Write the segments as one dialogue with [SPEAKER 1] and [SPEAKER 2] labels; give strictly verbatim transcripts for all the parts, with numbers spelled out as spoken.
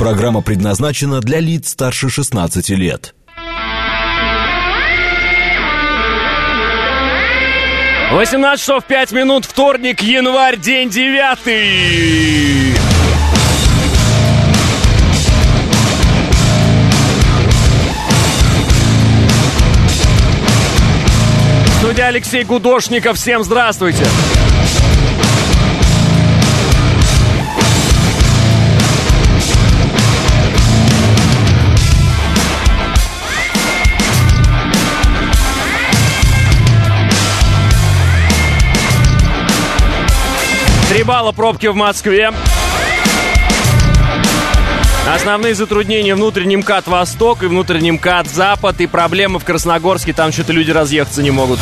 [SPEAKER 1] Программа предназначена для лиц старше шестнадцати лет.
[SPEAKER 2] восемнадцать часов пять минут, вторник, январь, день девятый. Студия Алексей Гудошников. Всем здравствуйте. Три балла пробки в Москве. Основные затруднения: внутренний МКАД Восток и внутренний МКАД Запад. И проблемы в Красногорске, там что-то люди разъехаться не могут.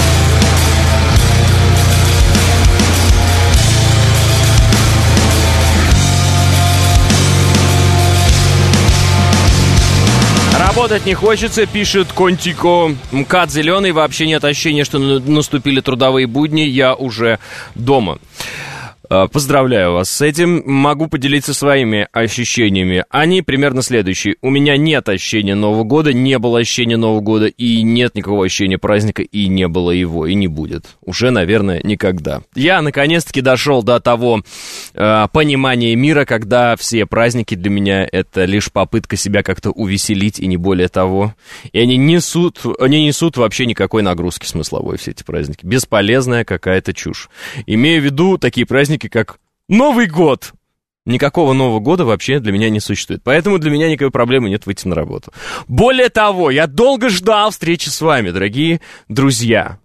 [SPEAKER 2] Работать не хочется, пишет Контико. МКАД зеленый, вообще нет ощущения, что наступили трудовые будни, я уже дома. Поздравляю вас с этим. Могу поделиться своими ощущениями. Они примерно следующие. У меня нет ощущения Нового года, не было ощущения Нового года, и нет никакого ощущения праздника, и не было его, и не будет. Уже, наверное, никогда. Я, наконец-таки, дошел до того э, понимания мира, когда все праздники для меня — это лишь попытка себя как-то увеселить, и не более того. И они несут, они несут вообще никакой нагрузки смысловой, все эти праздники. Бесполезная какая-то чушь. Имею в виду такие праздники, как Новый год. Никакого Нового года вообще для меня не существует. Поэтому для меня никакой проблемы нет выйти на работу. Более того, я долго ждал встречи с вами, дорогие друзья.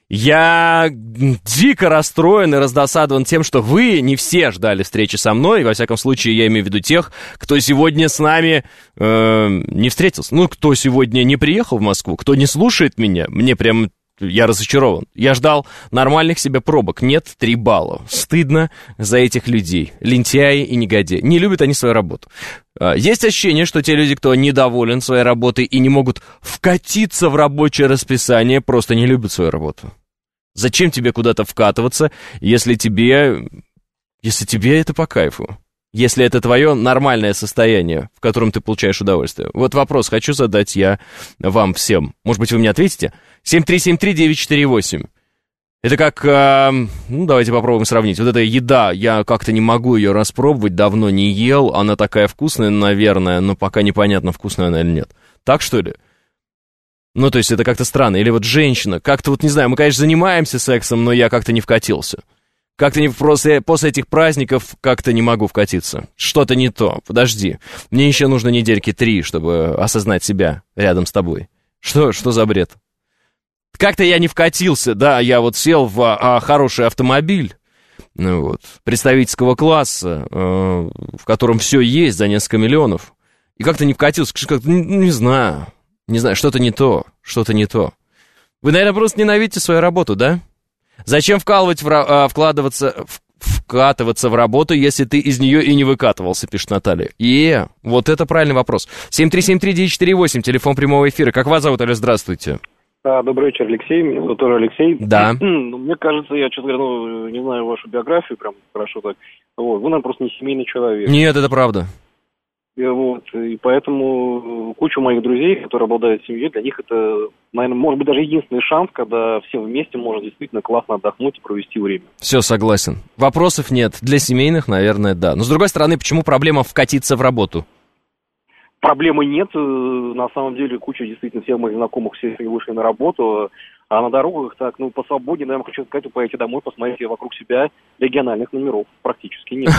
[SPEAKER 2] Я дико расстроен и раздосадован тем, что вы не все ждали встречи со мной. Во всяком случае, я имею в виду тех, кто сегодня с нами э, не встретился. Ну, кто сегодня не приехал в Москву, кто не слушает меня. Мне прям... Я разочарован. Я ждал нормальных себе пробок. Нет, три балла. Стыдно за этих людей. Лентяи и негодяи. Не любят они свою работу. Есть ощущение, что те люди, кто недоволен своей работой и не могут вкатиться в рабочее расписание, просто не любят свою работу. Зачем тебе куда-то вкатываться, если тебе... Если тебе это по кайфу? Если это твое нормальное состояние, в котором ты получаешь удовольствие. Вот вопрос хочу задать я вам всем. Может быть, вы мне ответите? семь три семь три девять четыре восемь. Это как, э, ну, давайте попробуем сравнить. Вот эта еда, я как-то не могу ее распробовать, давно не ел. Она такая вкусная, наверное, но пока непонятно, вкусная она или нет. Так, что ли? Ну, то есть это как-то странно. Или вот женщина, как-то вот, не знаю, мы, конечно, занимаемся сексом, но я как-то не вкатился. Как-то не, после, после этих праздников как-то не могу вкатиться. Что-то не то. Подожди. Мне еще нужно недельки три, чтобы осознать себя рядом с тобой. Что, что за бред? Как-то я не вкатился, да, я вот сел в а, хороший автомобиль, ну, вот, представительского класса, э, в котором все есть за несколько миллионов, и как-то не вкатился, как-то, не, не знаю, не знаю, что-то не то, что-то не то. Вы, наверное, просто ненавидите свою работу, да? Зачем вкалывать, в, а, вкладываться, в, вкатываться в работу, если ты из нее и не выкатывался, пишет Наталья. И вот это правильный вопрос. семь три семь три девять четыре восемь, телефон прямого эфира. Как вас зовут, Оля? Здравствуйте.
[SPEAKER 3] А, добрый вечер, Алексей. Меня зовут тоже Алексей.
[SPEAKER 2] Да.
[SPEAKER 3] Ну, мне кажется, я, честно говоря, ну, не знаю вашу биографию прям хорошо так. Вот. Вы, наверное, просто не семейный человек.
[SPEAKER 2] Нет, это правда.
[SPEAKER 3] И, вот, и поэтому куча моих друзей, которые обладают семьей, для них это, наверное, может быть, даже единственный шанс, когда все вместе можно действительно классно отдохнуть и провести время.
[SPEAKER 2] Все, согласен. Вопросов нет. Для семейных, наверное, да. Но, с другой стороны, почему проблема вкатиться в работу?
[SPEAKER 3] Проблемы нет. На самом деле, куча действительно всех моих знакомых, все вышли на работу. А на дорогах так, ну, посвободнее, наверное, хочу сказать, вы поедете домой, посмотрите вокруг себя, региональных номеров практически нет.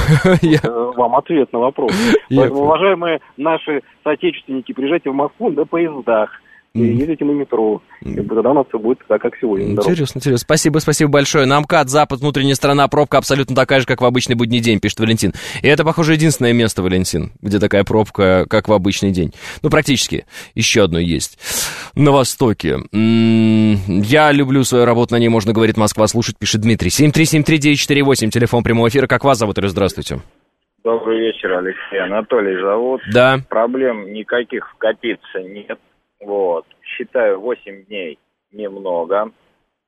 [SPEAKER 3] Вам ответ на вопрос. Поэтому, уважаемые наши соотечественники, приезжайте в Москву на поездах. И ездите на метро. И тогда у нас все будет так, как сегодня.
[SPEAKER 2] Интересно, интересно. Спасибо, спасибо большое. На МКАД, Запад, внутренняя сторона, пробка абсолютно такая же, как в обычный будний день, пишет Валентин. И это, похоже, единственное место, Валентин, где такая пробка, как в обычный день. Ну, практически. Еще одно есть. На Востоке. М-м- я люблю свою работу, на ней можно, говорит Москва, слушать, пишет Дмитрий. семь три семь три девять четыре восемь, телефон прямого эфира. Как вас зовут, Ирина? Здравствуйте.
[SPEAKER 4] Добрый вечер, Алексей. Анатолий зовут.
[SPEAKER 2] Да.
[SPEAKER 4] Проблем никаких вкатиться нет. Вот. Считаю, восемь дней немного.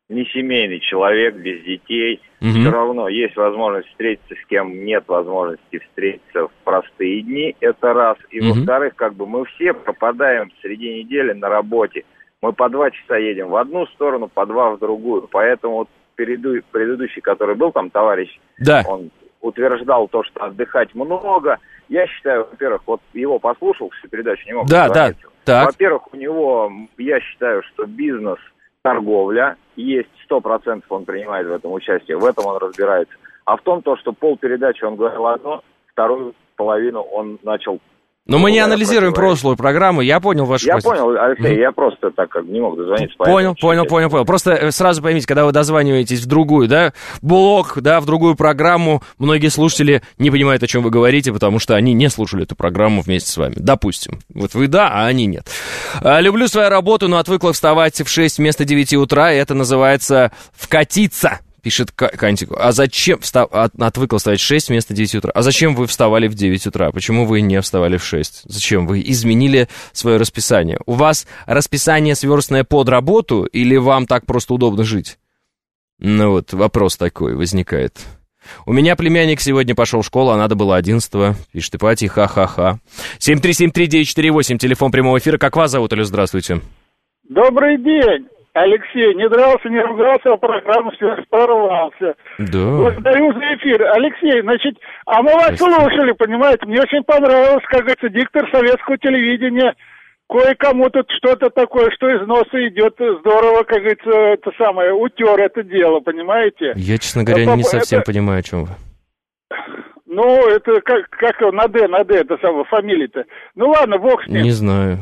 [SPEAKER 4] не семейный человек, без детей. Угу. Все равно есть возможность встретиться с кем нет возможности встретиться в простые дни. Это раз. И угу. во-вторых, как бы мы все пропадаем среди недели на работе. Мы по два часа едем в одну сторону, по два в другую. Поэтому вот переду, предыдущий, который был там, товарищ, да. он утверждал то, что отдыхать много. Я считаю, во-первых, вот его послушал, всю передачу не мог
[SPEAKER 2] да, да, так.
[SPEAKER 4] Во-первых, у него, я считаю, что бизнес, торговля, есть сто процентов он принимает в этом участие, в этом он разбирается. А в том, то, что полпередачи он говорил одно, вторую половину он начал...
[SPEAKER 2] Но мы не анализируем прошлую программу, я понял вашу
[SPEAKER 4] Я
[SPEAKER 2] позицию.
[SPEAKER 4] понял, Алексей, mm-hmm. я просто так как не мог дозвониться.
[SPEAKER 2] Понял, понял, понял, понял. Просто сразу поймите, когда вы дозваниваетесь в другую, да, блок, да, в другую программу, многие слушатели не понимают, о чем вы говорите, потому что они не слушали эту программу вместе с вами. Допустим. Вот вы да, а они нет. Люблю свою работу, но отвыкла вставать в шесть вместо девяти утра, и это называется «вкатиться». Пишет Кантику. А зачем встав... отвыкла вставать в шесть вместо девяти утра? А зачем вы вставали в девять утра? Почему вы не вставали в шесть? Зачем? Вы изменили свое расписание. У вас расписание сверстное под работу или вам так просто удобно жить? Ну вот, вопрос такой возникает. У меня племянник сегодня пошел в школу, а надо было одиннадцатого. Пишет Ипатий, ха-ха-ха. семь три семь три девять четыре восемь, телефон прямого эфира. Как вас зовут, Алло, здравствуйте.
[SPEAKER 5] Добрый день. Алексей, не дрался, не ругался, а программу порвался.
[SPEAKER 2] Да.
[SPEAKER 5] Благодарю за эфир. Алексей, значит, а мы вас Спасибо. слушали, понимаете, мне очень понравилось, как говорится, диктор советского телевидения. Кое-кому тут что-то такое, что из носа идет, здорово, как говорится, это самое, утер это дело, понимаете?
[SPEAKER 2] Я, честно говоря, это, не совсем это... понимаю, о чем вы.
[SPEAKER 5] Ну, это как, как на Д, на Д, это самое, фамилия-то. Ну ладно, бог с ним.
[SPEAKER 2] Не знаю.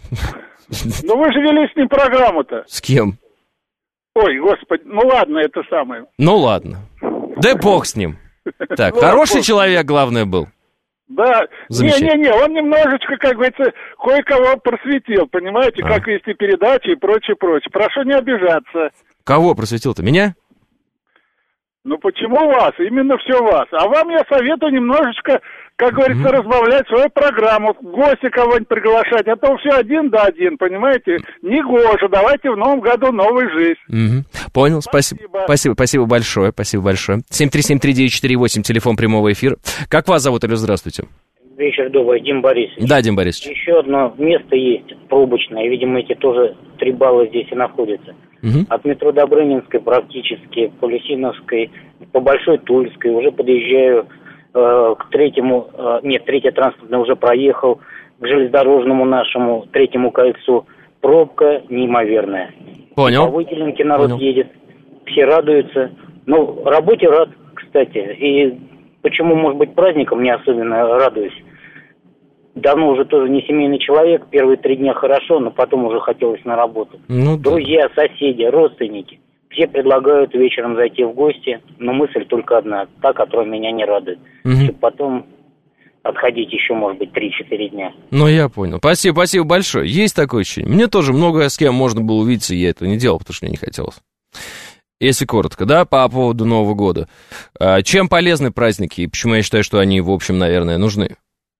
[SPEAKER 5] Ну вы же вели с ним программу-то.
[SPEAKER 2] С кем?
[SPEAKER 5] Ой, господи, ну ладно, это самое.
[SPEAKER 2] Ну ладно. Да бог с ним. Так, ну, хороший человек, главное, был.
[SPEAKER 5] Да, не-не-не, он немножечко, как говорится, кое-кого просветил, понимаете, а. как вести передачи и прочее, прочее. Прошу не обижаться.
[SPEAKER 2] Кого просветил-то, меня?
[SPEAKER 5] Ну почему вас? Именно все вас. А вам я советую немножечко, как говорится, mm-hmm. разбавлять свою программу, гостя кого-нибудь приглашать, а то все один да один, понимаете? Негоже, давайте в новом году новую жизнь.
[SPEAKER 2] Mm-hmm. Понял, спасибо. спасибо. Спасибо, спасибо большое, спасибо большое. семь три семь три девять четыре восемь, телефон прямого эфира. Как вас зовут, Алло, здравствуйте?
[SPEAKER 6] Вечер добрый, Дим Борисович.
[SPEAKER 2] Да, Дим Борисович.
[SPEAKER 6] Еще одно место есть, пробочное, видимо, эти тоже три балла здесь и находятся. Угу. От метро Добрынинской практически, по Лисиновской, по Большой Тульской, уже подъезжаю э, к третьему, э, нет, третий транспортный уже проехал, к железнодорожному нашему третьему кольцу. Пробка неимоверная.
[SPEAKER 2] Понял.
[SPEAKER 6] По Выделенке народ
[SPEAKER 2] Понял.
[SPEAKER 6] едет, все радуются. Ну, работе рад, кстати, и почему, может быть, праздником не особенно радуюсь. Давно уже тоже не семейный человек, первые три дня хорошо, но потом уже хотелось на работу. Ну, друзья, да. соседи, родственники, все предлагают вечером зайти в гости, но мысль только одна, та, которая меня не радует. Угу. Чтобы потом отходить еще, может быть, три-четыре дня.
[SPEAKER 2] Ну, я понял. Спасибо, спасибо большое. Есть такое ощущение. Мне тоже много с кем можно было увидеться, я этого не делал, потому что мне не хотелось. Если коротко, да, по поводу Нового года. Чем полезны праздники и почему я считаю, что они, в общем, наверное, нужны?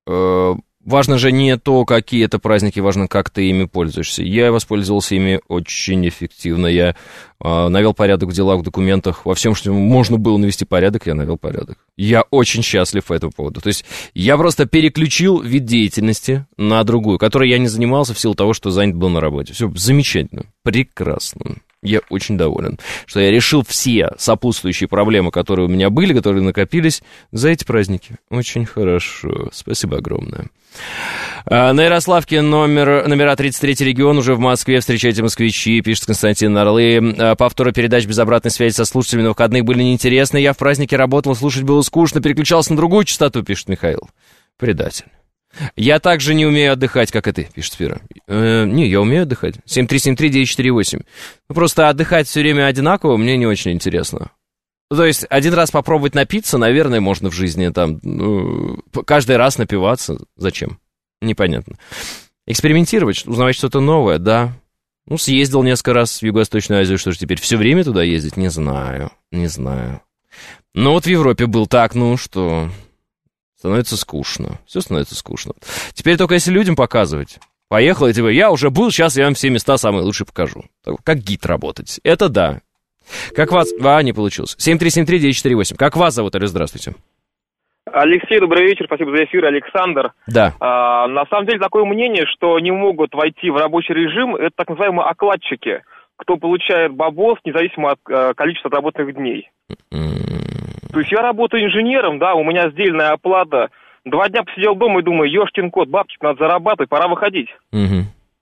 [SPEAKER 2] Важно же не то, какие это праздники, важно, как ты ими пользуешься. Я воспользовался ими очень эффективно. Я э, навел порядок в делах, в документах, во всем, что можно было навести порядок, я навел порядок. Я очень счастлив по этому поводу. То есть я просто переключил вид деятельности на другую, которой я не занимался в силу того, что занят был на работе. Все замечательно, прекрасно. Я очень доволен, что я решил все сопутствующие проблемы, которые у меня были, которые накопились за эти праздники. Очень хорошо. Спасибо огромное. На Ярославке номер, номера тридцать третий регион, уже в Москве. Встречайте, москвичи, пишет Константин Орлы. Повторы передач без обратной связи со слушателями на выходных были неинтересны. Я в празднике работал, слушать было скучно, переключался на другую частоту, пишет Михаил. Предатель. Я также не умею отдыхать, как и ты, пишет Спира. Э, не, я умею отдыхать. семь три семь три девять четыре восемь. Ну, просто отдыхать все время одинаково мне не очень интересно. То есть один раз попробовать напиться, наверное, можно в жизни. Там, ну, каждый раз напиваться. Зачем? Непонятно. Экспериментировать, узнавать что-то новое, да. Ну, съездил несколько раз в Юго-Восточную Азию, что же теперь все время туда ездить? Не знаю, не знаю. Но вот в Европе был так, ну что... Становится скучно. Все становится скучно. Теперь только если людям показывать. Поехал, и типа, я уже был, сейчас я вам все места самые лучшие покажу. Как гид работать. Это да. Как вас... А, не получилось. семь три семь три девять четыре восемь. Как вас зовут, Алло, здравствуйте.
[SPEAKER 7] Алексей, добрый вечер, спасибо за эфир, Александр.
[SPEAKER 2] Да.
[SPEAKER 7] А, на самом деле такое мнение, что не могут войти в рабочий режим, это так называемые окладчики, кто получает бабос независимо от а, количества отработанных дней. Mm-hmm. То есть я работаю инженером, да, у меня сдельная оплата. Два дня посидел дома и думаю, ёшкин кот, бабки надо зарабатывать, пора выходить.
[SPEAKER 2] Mm-hmm.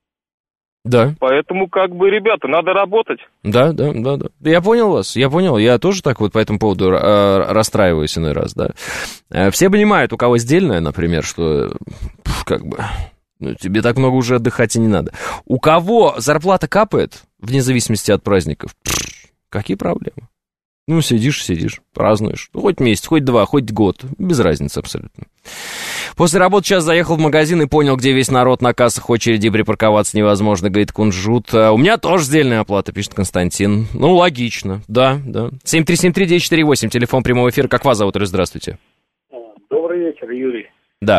[SPEAKER 2] Да.
[SPEAKER 7] Поэтому, как бы, ребята, надо работать.
[SPEAKER 2] Да, да, да, да. Я понял вас, я понял. Я тоже так вот по этому поводу э, расстраиваюсь иной раз, да. Э, все понимают, у кого сдельное, например, что, пф, как бы, ну, тебе так много уже отдыхать и не надо. У кого зарплата капает, вне зависимости от праздников, пф, какие проблемы? Ну, сидишь, сидишь, празднуешь. Ну, хоть месяц, хоть два, хоть год. Без разницы абсолютно. После работы час заехал в магазин и понял, где весь народ на кассах, очереди, припарковаться невозможно, говорит Кунжут. А у меня тоже сдельная оплата, пишет Константин. Ну, логично, да, да. семь три семь три девять четыре восемь, телефон прямого эфира. Как вас зовут, здравствуйте?
[SPEAKER 8] Добрый вечер, Юрий.
[SPEAKER 2] Да.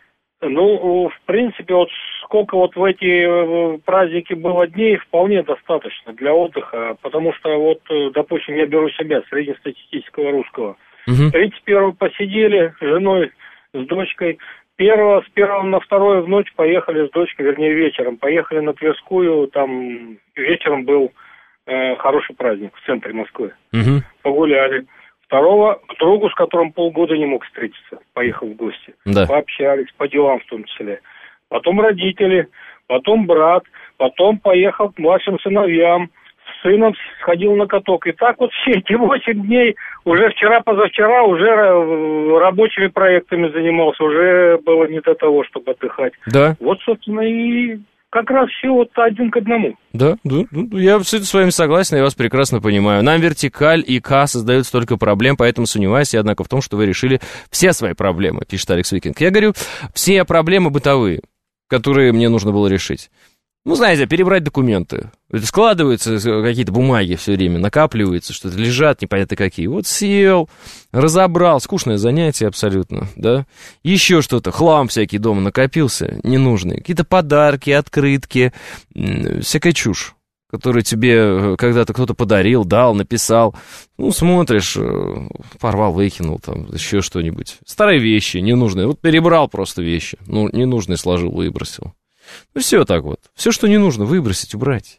[SPEAKER 8] Ну, в принципе, вот сколько вот в эти праздники было дней, вполне достаточно для отдыха, потому что вот, допустим, я беру себя, среднестатистического русского. Угу. тридцать первого посидели с женой, с дочкой. Первого, с первого на второе в ночь поехали с дочкой, вернее, вечером. Поехали на Тверскую, там вечером был э, хороший праздник в центре Москвы. Угу. Погуляли. Второго, другу, с которым полгода не мог встретиться, поехал в гости. Да. Пообщались, по делам в том числе. Потом родители, потом брат, потом поехал к младшим сыновьям. С сыном сходил на каток. И так вот все эти восемь дней, уже вчера-позавчера, уже рабочими проектами занимался, уже было не до того, чтобы отдыхать. Да. Вот, собственно, и... Как раз все вот один к одному. Да, да, я с вами согласен, я вас прекрасно понимаю. Нам вертикаль и К создают столько проблем, поэтому сомневаюсь я, однако, в том, что вы решили все свои проблемы, пишет Алекс Викинг. Я говорю, все проблемы бытовые, которые мне нужно было решить. Ну, знаете, перебрать документы. Складываются какие-то бумаги все время, накапливаются, что-то лежат непонятно какие. Вот сел, разобрал, скучное занятие абсолютно, да. Еще что-то, хлам всякий дома накопился, ненужный. Какие-то подарки, открытки, всякая чушь, которую тебе когда-то кто-то подарил, дал, написал. Ну, смотришь, порвал, выкинул, там, еще что-нибудь. Старые вещи, ненужные. Вот перебрал просто вещи, ну, ненужные сложил, выбросил. Ну, все так вот. Все, что не нужно, выбросить, убрать.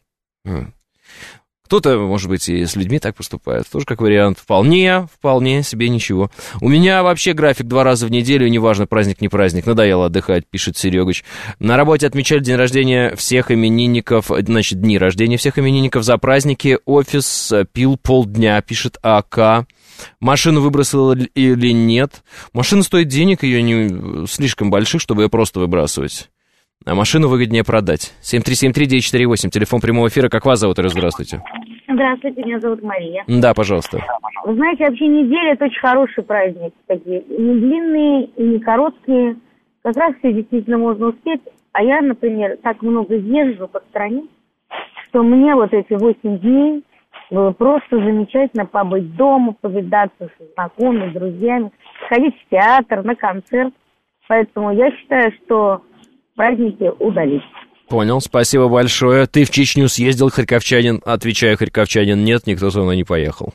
[SPEAKER 8] Кто-то, может быть, и с людьми так поступает. Тоже как вариант. Вполне, вполне себе ничего. У меня вообще график два раза в неделю, неважно, праздник, не праздник. Надоело отдыхать, пишет Серегач. На работе отмечали день рождения всех именинников, значит, дни рождения всех именинников за праздники. Офис пил полдня, пишет АК. Машину выбросила или нет? Машина стоит денег, ее не слишком больших, чтобы ее просто выбрасывать. А машину выгоднее продать. семь три семь три девять четыре восемь, телефон прямого эфира. Как вас зовут? Здравствуйте.
[SPEAKER 9] Здравствуйте, меня зовут Мария.
[SPEAKER 2] Да, пожалуйста.
[SPEAKER 9] Вы знаете, вообще неделя – это очень хороший праздник. Такие не длинные и не короткие. Как раз все действительно можно успеть. А я, например, так много езжу по стране, что мне вот эти восемь дней было просто замечательно побыть дома, повидаться со знакомыми, друзьями, сходить в театр, на концерт. Поэтому я считаю, что праздники удались.
[SPEAKER 2] Понял, спасибо большое. Ты в Чечню съездил, харьковчанин? Отвечаю, харьковчанин, нет, никто со мной не поехал.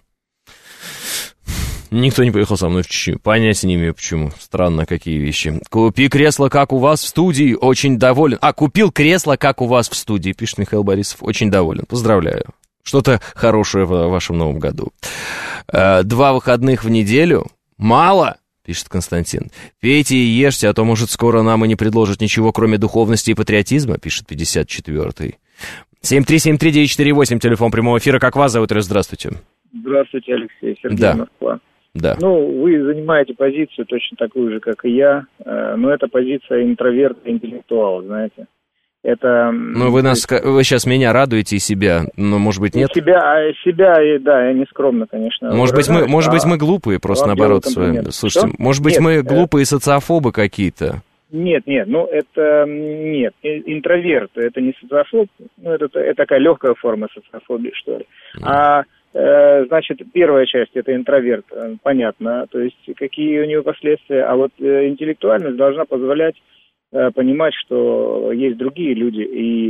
[SPEAKER 2] Никто не поехал со мной в Чечню. Понятия не имею, почему. Странно, какие вещи. Купи кресло, как у вас в студии, очень доволен. А, купил кресло, как у вас в студии, пишет Михаил Борисов, очень доволен. Поздравляю. Что-то хорошее в вашем новом году. Два выходных в неделю? Мало? Пишет Константин. Пейте и ешьте, а то, может, скоро нам и не предложат ничего, кроме духовности и патриотизма, пишет пятьдесят четвёртый. семь три семь три девять четыре восемь, телефон прямого эфира. Как вас зовут? Здравствуйте.
[SPEAKER 10] Здравствуйте, Алексей. Сергей,
[SPEAKER 2] да.
[SPEAKER 10] Москва.
[SPEAKER 2] Да.
[SPEAKER 10] Ну, вы занимаете позицию точно такую же, как и я, но это позиция интроверта, интеллектуала, знаете. Это...
[SPEAKER 2] Ну, вы нас, вы сейчас меня радуете и себя, но, может быть, нет?
[SPEAKER 10] Себя, себя, да, я не скромно, конечно.
[SPEAKER 2] Может быть, мы, может быть, мы глупые, просто наоборот с вами. Слушайте, что? Может быть, нет, мы глупые социофобы какие-то?
[SPEAKER 10] Нет, нет, ну, это, нет, интроверт, это не социофоб, ну, это, это такая легкая форма социофобии, что ли. Mm. А, э, значит, первая часть, это интроверт, понятно, то есть, какие у него последствия, а вот э, интеллектуальность должна позволять понимать, что есть другие люди, и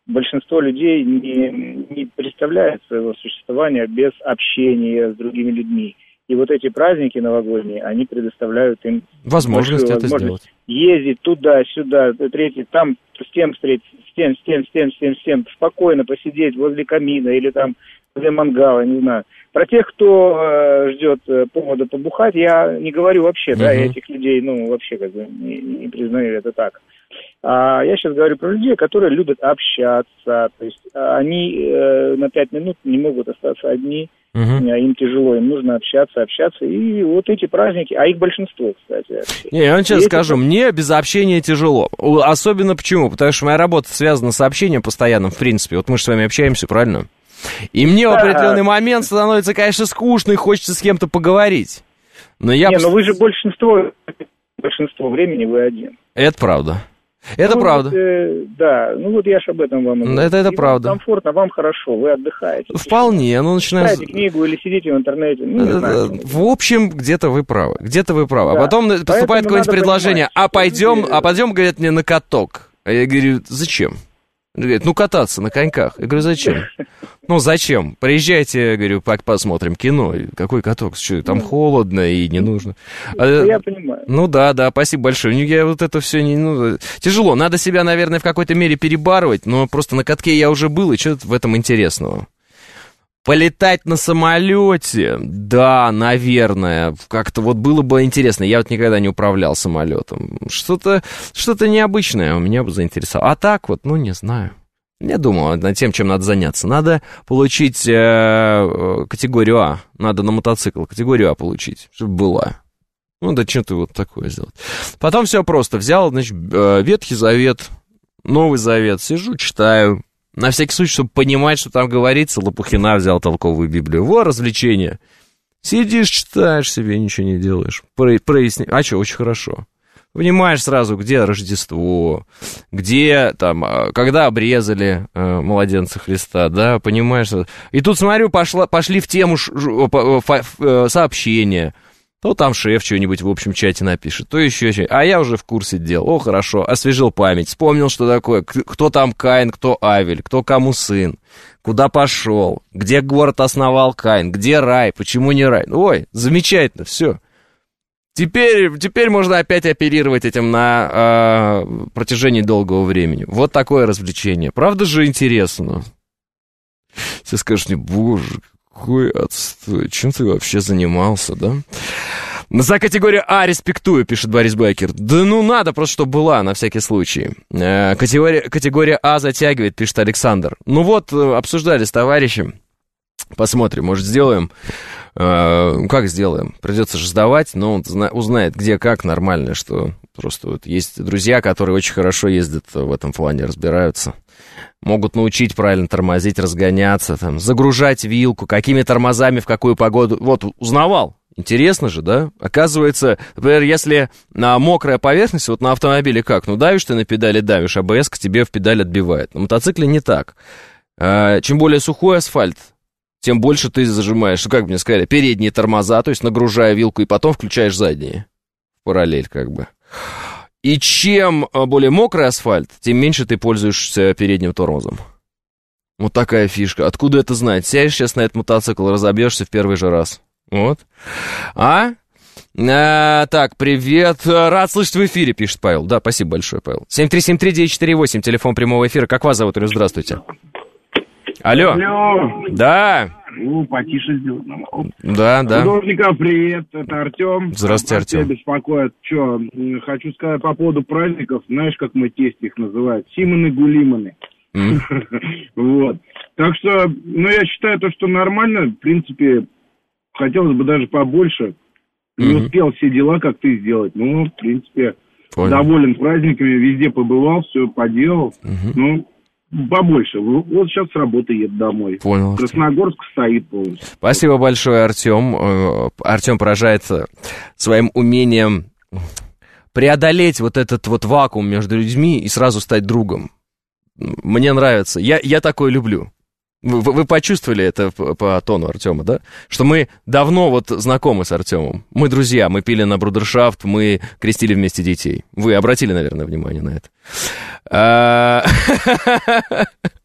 [SPEAKER 10] большинство людей не, не представляет своего существования без общения с другими людьми. И вот эти праздники новогодние, они предоставляют им
[SPEAKER 2] возможность это
[SPEAKER 10] возможность
[SPEAKER 2] сделать.
[SPEAKER 10] Ездить туда-сюда, третий, там с тем встретиться, с тем, с тем, с тем, с тем, с тем, спокойно посидеть возле камина или там возле мангала, не знаю. Про тех, кто э, ждет э, повода побухать, я не говорю вообще, uh-huh. да, я этих людей, ну, вообще как бы не, не признаю это так. А я сейчас говорю про людей, которые любят общаться, то есть они э, на пять минут не могут остаться одни, uh-huh. им тяжело, им нужно общаться, общаться, и вот эти праздники, а их большинство, кстати.
[SPEAKER 2] Не, я вам честно
[SPEAKER 10] эти...
[SPEAKER 2] скажу, мне без общения тяжело, особенно почему, потому что моя работа связана с общением постоянным, в принципе, вот мы же с вами общаемся, правильно? И мне в определенный момент становится, конечно, скучно, и хочется с кем-то поговорить. Но я...
[SPEAKER 10] Не, но вы же большинство, большинство времени вы один.
[SPEAKER 2] Это правда. Это
[SPEAKER 10] ну,
[SPEAKER 2] правда.
[SPEAKER 10] Вот, э, да, ну вот я же об этом вам говорю.
[SPEAKER 2] Это, это
[SPEAKER 10] и
[SPEAKER 2] правда.
[SPEAKER 10] Вам комфортно, вам хорошо, вы отдыхаете.
[SPEAKER 2] Вполне, ну начинаете...
[SPEAKER 10] Читаете книгу или сидите в интернете, ну не знаю.
[SPEAKER 2] В общем, где-то вы правы, где-то вы правы.
[SPEAKER 10] Да.
[SPEAKER 2] А потом
[SPEAKER 10] Поэтому
[SPEAKER 2] поступает какое-нибудь предложение,
[SPEAKER 10] понимать,
[SPEAKER 2] а пойдем,
[SPEAKER 10] люди...
[SPEAKER 2] а пойдем, говорят мне, на каток. А я говорю, зачем? Он говорит, ну кататься на коньках. Я говорю, зачем? Ну, зачем? Приезжайте, говорю, посмотрим кино. Какой каток? Что, там холодно и не нужно.
[SPEAKER 10] Я понимаю.
[SPEAKER 2] Ну да, да, спасибо большое. Я вот это все не... Ну, тяжело. Надо себя, наверное, в какой-то мере перебарывать, но просто на катке я уже был, и что в этом интересного? Полетать на самолете, да, наверное, как-то вот было бы интересно. Я вот никогда не управлял самолетом. Что-то, что-то необычное у меня бы заинтересовало. А так вот, ну, не знаю. Я думал над тем, чем надо заняться. Надо получить э, категорию А. Надо на мотоцикл категорию А получить, чтобы была. Ну, да что-то вот такое сделать. Потом все просто. Взял, значит, Ветхий Завет, Новый Завет. Сижу, читаю. На всякий случай, чтобы понимать, что там говорится, Лопухина взял толковую Библию. Во, развлечение. Сидишь, читаешь себе, ничего не делаешь. Про, проясни... А что, очень хорошо. Понимаешь сразу, где Рождество, где там, когда обрезали э, младенца Христа, да, понимаешь. И тут, смотрю, пошла, пошли в тему ш, ш, ф, ф, сообщения. То там шеф что-нибудь в общем чате напишет, то еще что-нибудь. А я уже в курсе дел. О, хорошо, освежил память, вспомнил, что такое, кто там Каин, кто Авель, кто кому сын, куда пошел, где город основал Каин, где рай, почему не рай. Ой, замечательно, все. Теперь, теперь можно опять оперировать этим на э, протяжении долгого времени. Вот такое развлечение. Правда же интересно? Все скажут мне, боже, какой отстой, чем ты вообще занимался, да? За категорию А респектую, пишет Борис Байкер. Да ну надо просто, чтобы была, на всякий случай. Э, категория, категория А затягивает, пишет Александр. Ну вот, обсуждали с товарищем. Посмотрим, может, сделаем. Э, как сделаем? Придется же сдавать, но он узнает, где как, нормально, что просто вот есть друзья, которые очень хорошо ездят в этом плане, разбираются. Могут научить правильно тормозить, разгоняться, там, загружать вилку, какими тормозами, в какую погоду. Вот, узнавал. Интересно же, да? Оказывается, например, если на мокрая поверхность, вот на автомобиле как? Ну, давишь ты на педали, давишь, а бэ эс к тебе в педаль отбивает. На мотоцикле не так. А, чем более сухой асфальт, тем больше ты зажимаешь, как мне сказали, передние тормоза, то есть нагружая вилку, и потом включаешь задние. Параллель как бы. И чем более мокрый асфальт, тем меньше ты пользуешься передним тормозом. Вот такая фишка. Откуда это знать? Сядешь сейчас на этот мотоцикл, разобьешься в первый же раз. Вот. А? а? Так, привет. Рад слышать в эфире, пишет Павел. Да, спасибо большое, Павел. семь три семь три девять четыре восемь, телефон прямого эфира. Как вас зовут? Здравствуйте. Алло.
[SPEAKER 11] Алло.
[SPEAKER 2] Да.
[SPEAKER 11] Ну, потише сделать.
[SPEAKER 2] Да, да.
[SPEAKER 11] Художникам привет, это Артем.
[SPEAKER 2] Здравствуйте, Артем.
[SPEAKER 11] Тебя беспокоит. Че, хочу сказать по поводу праздников. Знаешь, как мой тесть их называет? Симоны-гулиманы.
[SPEAKER 2] Mm.
[SPEAKER 11] Вот. Так что, ну, я считаю то, что нормально. В принципе, хотелось бы даже побольше. Не mm-hmm. успел все дела, как ты, сделать. Ну, в принципе, Понял. Доволен праздниками. Везде побывал, все поделал. Mm-hmm. Ну, побольше. Вот сейчас с работы еду домой.
[SPEAKER 2] Понял.
[SPEAKER 11] Красногорск стоит полностью.
[SPEAKER 2] Спасибо большое, Артем. Артем поражается своим умением преодолеть вот этот вот вакуум между людьми и сразу стать другом. Мне нравится. Я, я такое люблю. Вы, вы почувствовали это по, по тону Артема, да? Что мы давно вот знакомы с Артемом. Мы друзья, мы пили на брудершафт, мы крестили вместе детей. Вы обратили, наверное, внимание на это.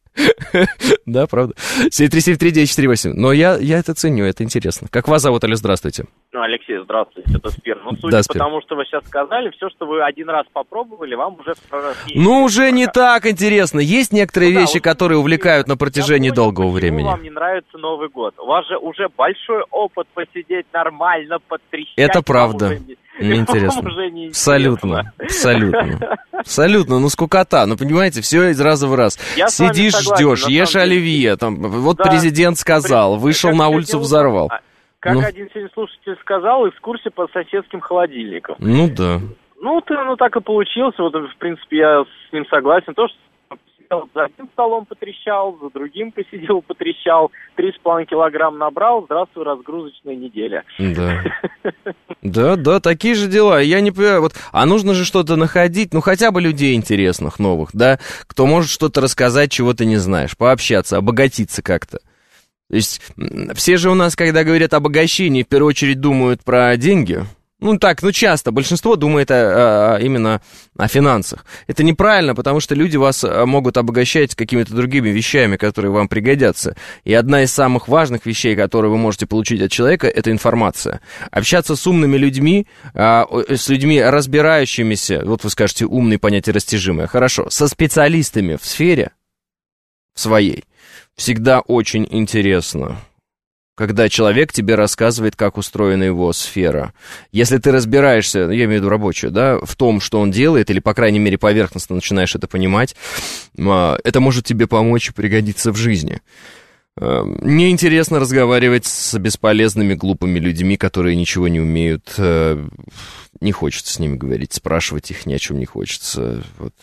[SPEAKER 2] Да, правда. семь три семь три девять четыре восемь. Но я, я это ценю, это интересно. Как вас зовут, Алло, здравствуйте.
[SPEAKER 12] Ну, Алексей, здравствуйте, это Спир. Ну, судя
[SPEAKER 2] Да,
[SPEAKER 12] по тому, что вы сейчас сказали, все, что вы один раз попробовали, вам уже...
[SPEAKER 2] Ну, уже не так интересно. Есть некоторые вещи, которые увлекают на протяжении долгого времени.
[SPEAKER 12] Вам не нравится Новый год? У вас же уже большой опыт посидеть нормально, подтрещать.
[SPEAKER 2] Это правда. Мне интересно. Абсолютно. Абсолютно. Абсолютно. Ну, скукота. Ну, понимаете, все из раза в раз.
[SPEAKER 12] Я
[SPEAKER 2] Сидишь, ждешь, ешь оливье. Там, вот
[SPEAKER 12] Да.
[SPEAKER 2] президент сказал, вышел
[SPEAKER 12] Как
[SPEAKER 2] на
[SPEAKER 12] я
[SPEAKER 2] улицу,
[SPEAKER 12] делал-
[SPEAKER 2] взорвал.
[SPEAKER 12] Как
[SPEAKER 2] Ну.
[SPEAKER 12] один сегодня слушатель сказал, экскурсия по соседским холодильникам.
[SPEAKER 2] Ну, да.
[SPEAKER 12] Ну, ты, ну, так и получилось. Вот, в принципе, я с ним согласен. То, что посидел за одним столом потрещал, за другим посидел, потрещал, три с половиной килограмм набрал, здравствуй, разгрузочная неделя.
[SPEAKER 2] Да. Да, да, такие же дела. Я не понимаю, вот, а нужно же что-то находить, ну, хотя бы людей интересных, новых, да, кто может что-то рассказать, чего ты не знаешь, пообщаться, обогатиться как-то. То есть все же у нас, когда говорят об обогащении, в первую очередь думают про деньги. Ну так, ну часто, большинство думает о, о, именно о финансах. Это неправильно, потому что люди вас могут обогащать какими-то другими вещами, которые вам пригодятся. И одна из самых важных вещей, которые вы можете получить от человека, это информация. Общаться с умными людьми, с людьми разбирающимися, вот вы скажете, умные понятия растяжимые, хорошо, со специалистами в сфере своей, всегда очень интересно, когда человек тебе рассказывает, как устроена его сфера. Если ты разбираешься, я имею в виду рабочую, да, в том, что он делает, или, по крайней мере, поверхностно начинаешь это понимать, это может тебе помочь и пригодиться в жизни. Мне интересно разговаривать с бесполезными, глупыми людьми, которые ничего не умеют. Не хочется с ними говорить, спрашивать их ни о чем не хочется. Вот.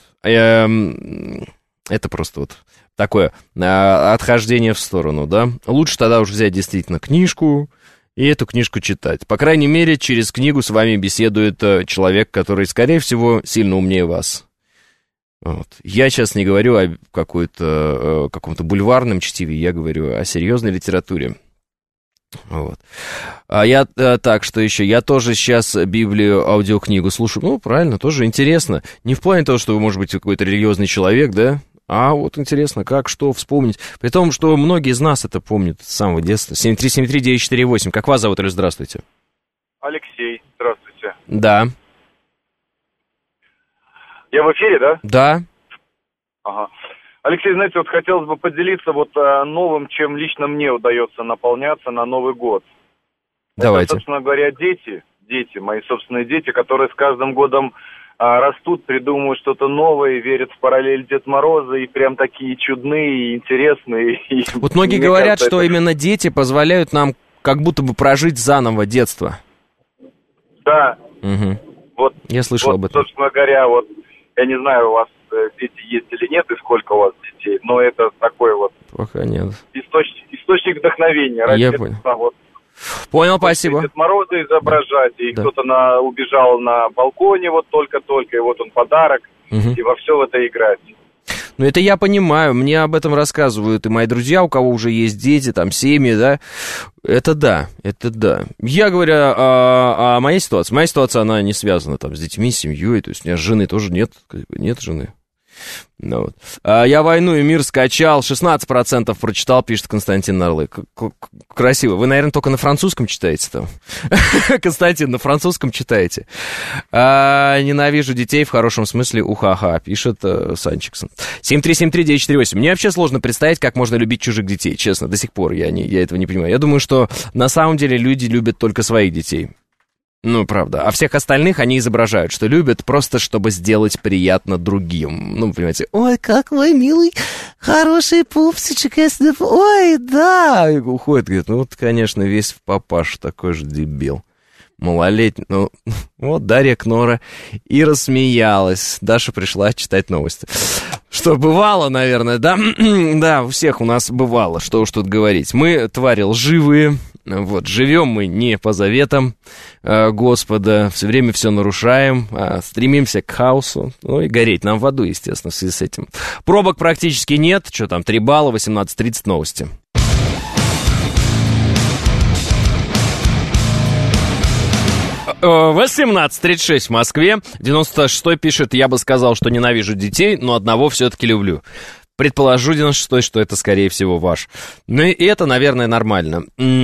[SPEAKER 2] Это просто вот такое а, отхождение в сторону, да. Лучше тогда уж взять действительно книжку и эту книжку читать. По крайней мере, через книгу с вами беседует человек, который, скорее всего, сильно умнее вас. Вот. Я сейчас не говорю о какой-то, каком-то бульварном чтиве, я говорю о серьезной литературе. Вот. А я так, что еще? Я тоже сейчас Библию, аудиокнигу слушаю. Ну, правильно, тоже интересно. Не в плане того, что вы, может быть, какой-то религиозный человек, да? А вот интересно, как, что вспомнить. При том, что многие из нас это помнят с самого детства. семь три семь три девять четыре восемь. Как вас зовут, Алло, здравствуйте.
[SPEAKER 13] Алексей, здравствуйте.
[SPEAKER 2] Да.
[SPEAKER 13] Я в эфире, да?
[SPEAKER 2] Да.
[SPEAKER 13] Ага. Алексей, знаете, вот хотелось бы поделиться вот а, новым, чем лично мне удается наполняться на Новый год.
[SPEAKER 2] Давайте.
[SPEAKER 13] Это, собственно говоря, дети, дети, мои собственные дети, которые с каждым годом а, растут, придумывают что-то новое, верят в параллель Дед Мороза, и прям такие чудные и интересные. И,
[SPEAKER 2] вот многие говорят, кажется, что это... именно дети позволяют нам как будто бы прожить заново детство.
[SPEAKER 13] Да.
[SPEAKER 2] Угу.
[SPEAKER 13] Вот,
[SPEAKER 2] я слышал
[SPEAKER 13] вот,
[SPEAKER 2] об этом.
[SPEAKER 13] Собственно говоря, вот, я не знаю, у вас дети есть или нет, и сколько у вас детей, но это такой вот...
[SPEAKER 2] Пока нет.
[SPEAKER 13] Источник, источник вдохновения.
[SPEAKER 2] Я понял.
[SPEAKER 13] Вот,
[SPEAKER 2] понял, спасибо.
[SPEAKER 13] Дед Мороза изображать, да. И да. Кто-то на, убежал на балконе вот только-только, и вот он подарок, угу. И во все в это играть.
[SPEAKER 2] Ну, это я понимаю, мне об этом рассказывают и мои друзья, у кого уже есть дети, там, семьи, да. Это да, это да. Я говорю о, о моей ситуации. Моя ситуация, она не связана там с детьми, с семьей, то есть у меня жены тоже нет, как бы нет жены. Ну, вот. а, я «Войну и мир» скачал, шестнадцать процентов прочитал, пишет Константин Нарлык. Красиво. Вы, наверное, только на французском читаете там. Константин, на французском читаете. А, ненавижу детей в хорошем смысле, уха-ха, пишет uh, Санчиксон. семь три семь три девять четыре восемь. Мне вообще сложно представить, как можно любить чужих детей, честно, до сих пор я, не, я этого не понимаю. Я думаю, что на самом деле люди любят только своих детей. Ну, правда. А всех остальных они изображают, что любят просто, чтобы сделать приятно другим. Ну, понимаете, ой, как мой милый, хороший пупсичек, если... Ой, да! И уходит, говорит, ну, вот, конечно, весь папаша такой же дебил. Малолетний. Ну, вот Дарья Кнора и рассмеялась. Даша пришла читать новости. Что, бывало, наверное, да? Да, у всех у нас бывало, что уж тут говорить. Мы твари лживые. Вот, живем мы не по заветам э, Господа, все время все нарушаем, э, стремимся к хаосу, ну и гореть нам в аду, естественно, в связи с этим. Пробок практически нет, что там, три балла, восемнадцать тридцать новости. восемнадцать тридцать шесть в Москве, девяносто шестой пишет, я бы сказал, что ненавижу детей, но одного все-таки люблю. Предположу, девяносто шестой, что это, скорее всего, ваш. Ну и это, наверное, нормально.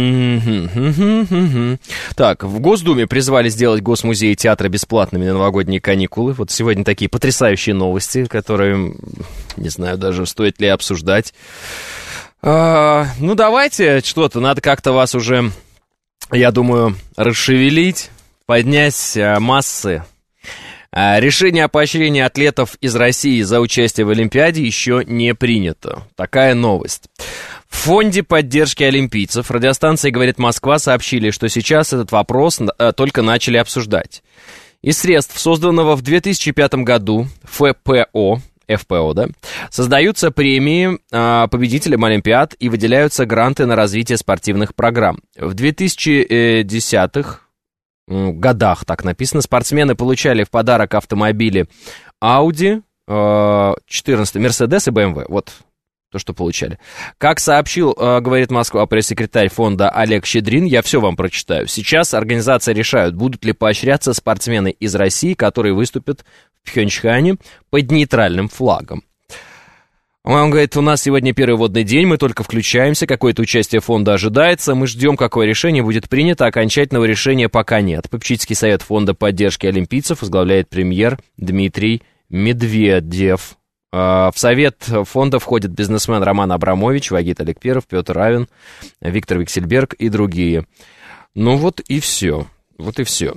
[SPEAKER 2] Так, в Госдуме призвали сделать Госмузей и театры бесплатными на новогодние каникулы. Вот сегодня такие потрясающие новости, которые, не знаю даже, стоит ли обсуждать. А, ну, давайте что-то, надо как-то вас уже, я думаю, расшевелить, поднять массы. Решение о поощрении атлетов из России за участие в Олимпиаде еще не принято. Такая новость. В фонде поддержки олимпийцев радиостанции «Говорит Москва» сообщили, что сейчас этот вопрос только начали обсуждать. Из средств, созданного в две тысячи пятом году эф пэ о, эф пэ о, да, создаются премии а, победителям Олимпиад и выделяются гранты на развитие спортивных программ. В две тысячи десятых годах, так написано, спортсмены получали в подарок автомобили Audi, четырнадцать, Mercedes и бэ эм вэ. Вот то, что получали. Как сообщил, говорит Москва, пресс-секретарь фонда Олег Щедрин, я все вам прочитаю. Сейчас организации решают, будут ли поощряться спортсмены из России, которые выступят в Пхенчхане под нейтральным флагом. Он говорит, у нас сегодня первый водный день, мы только включаемся, какое-то участие фонда ожидается, мы ждем, какое решение будет принято, окончательного решения пока нет. Попечительский совет фонда поддержки олимпийцев возглавляет премьер Дмитрий Медведев. В совет фонда входят бизнесмен Роман Абрамович, Вагит Аликперов, Петр Равин, Виктор Виксельберг и другие. Ну вот и все, вот и все.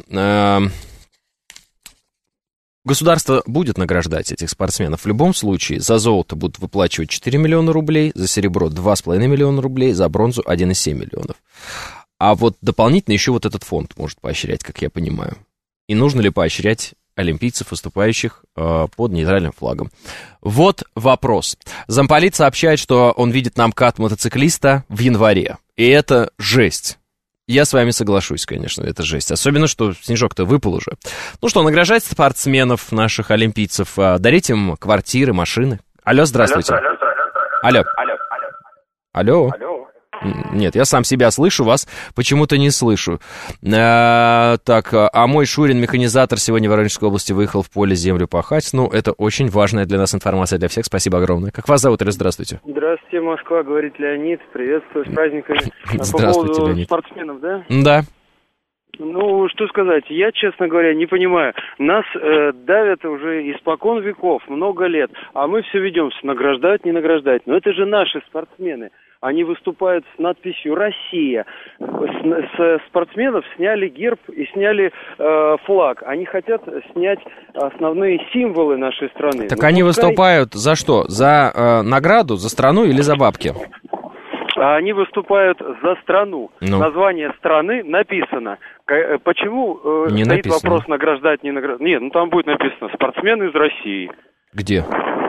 [SPEAKER 2] Государство будет награждать этих спортсменов. В любом случае, за золото будут выплачивать четыре миллиона рублей, за серебро два с половиной миллиона рублей, за бронзу один и семь миллионов. А вот дополнительно еще вот этот фонд может поощрять, как я понимаю. И нужно ли поощрять олимпийцев, выступающих э, под нейтральным флагом? Вот вопрос. Замполит сообщает, что он видит на МКАД мотоциклиста в январе. И это жесть. Я с вами соглашусь, конечно, это жесть. Особенно, что снежок-то выпал уже. Ну что, награждать спортсменов, наших олимпийцев, дарить им квартиры, машины. Алло, здравствуйте. Алло. Алло. Алло. Алло. Алло. Нет, я сам себя слышу, вас почему-то не слышу. А, так, а мой Шурин, механизатор, сегодня в Воронежской области выехал в поле землю пахать. Ну, это очень важная для нас информация, для всех. Спасибо огромное. Как вас зовут, или здравствуйте?
[SPEAKER 14] Здравствуйте, Москва, говорит Леонид. Приветствую, с праздниками.
[SPEAKER 2] Здравствуйте,
[SPEAKER 14] по поводу
[SPEAKER 2] Леонид.
[SPEAKER 14] Спортсменов, да?
[SPEAKER 2] Да.
[SPEAKER 14] Ну, что сказать, я, честно говоря, не понимаю. Нас э, давят уже испокон веков, много лет, а мы все ведемся, награждать, не награждать. Но это же наши спортсмены. Они выступают с надписью «Россия». С, с спортсменов сняли герб и сняли э, флаг. Они хотят снять основные символы нашей страны.
[SPEAKER 2] Так
[SPEAKER 14] ну,
[SPEAKER 2] они
[SPEAKER 14] пускай...
[SPEAKER 2] выступают за что? За э, награду, за страну или за бабки?
[SPEAKER 14] Они выступают за страну.
[SPEAKER 2] Ну.
[SPEAKER 14] Название страны написано. Почему э,
[SPEAKER 2] не
[SPEAKER 14] стоит
[SPEAKER 2] написано.
[SPEAKER 14] вопрос награждать, не награждать? Нет, ну там будет написано «Спортсмены из России».
[SPEAKER 2] Где?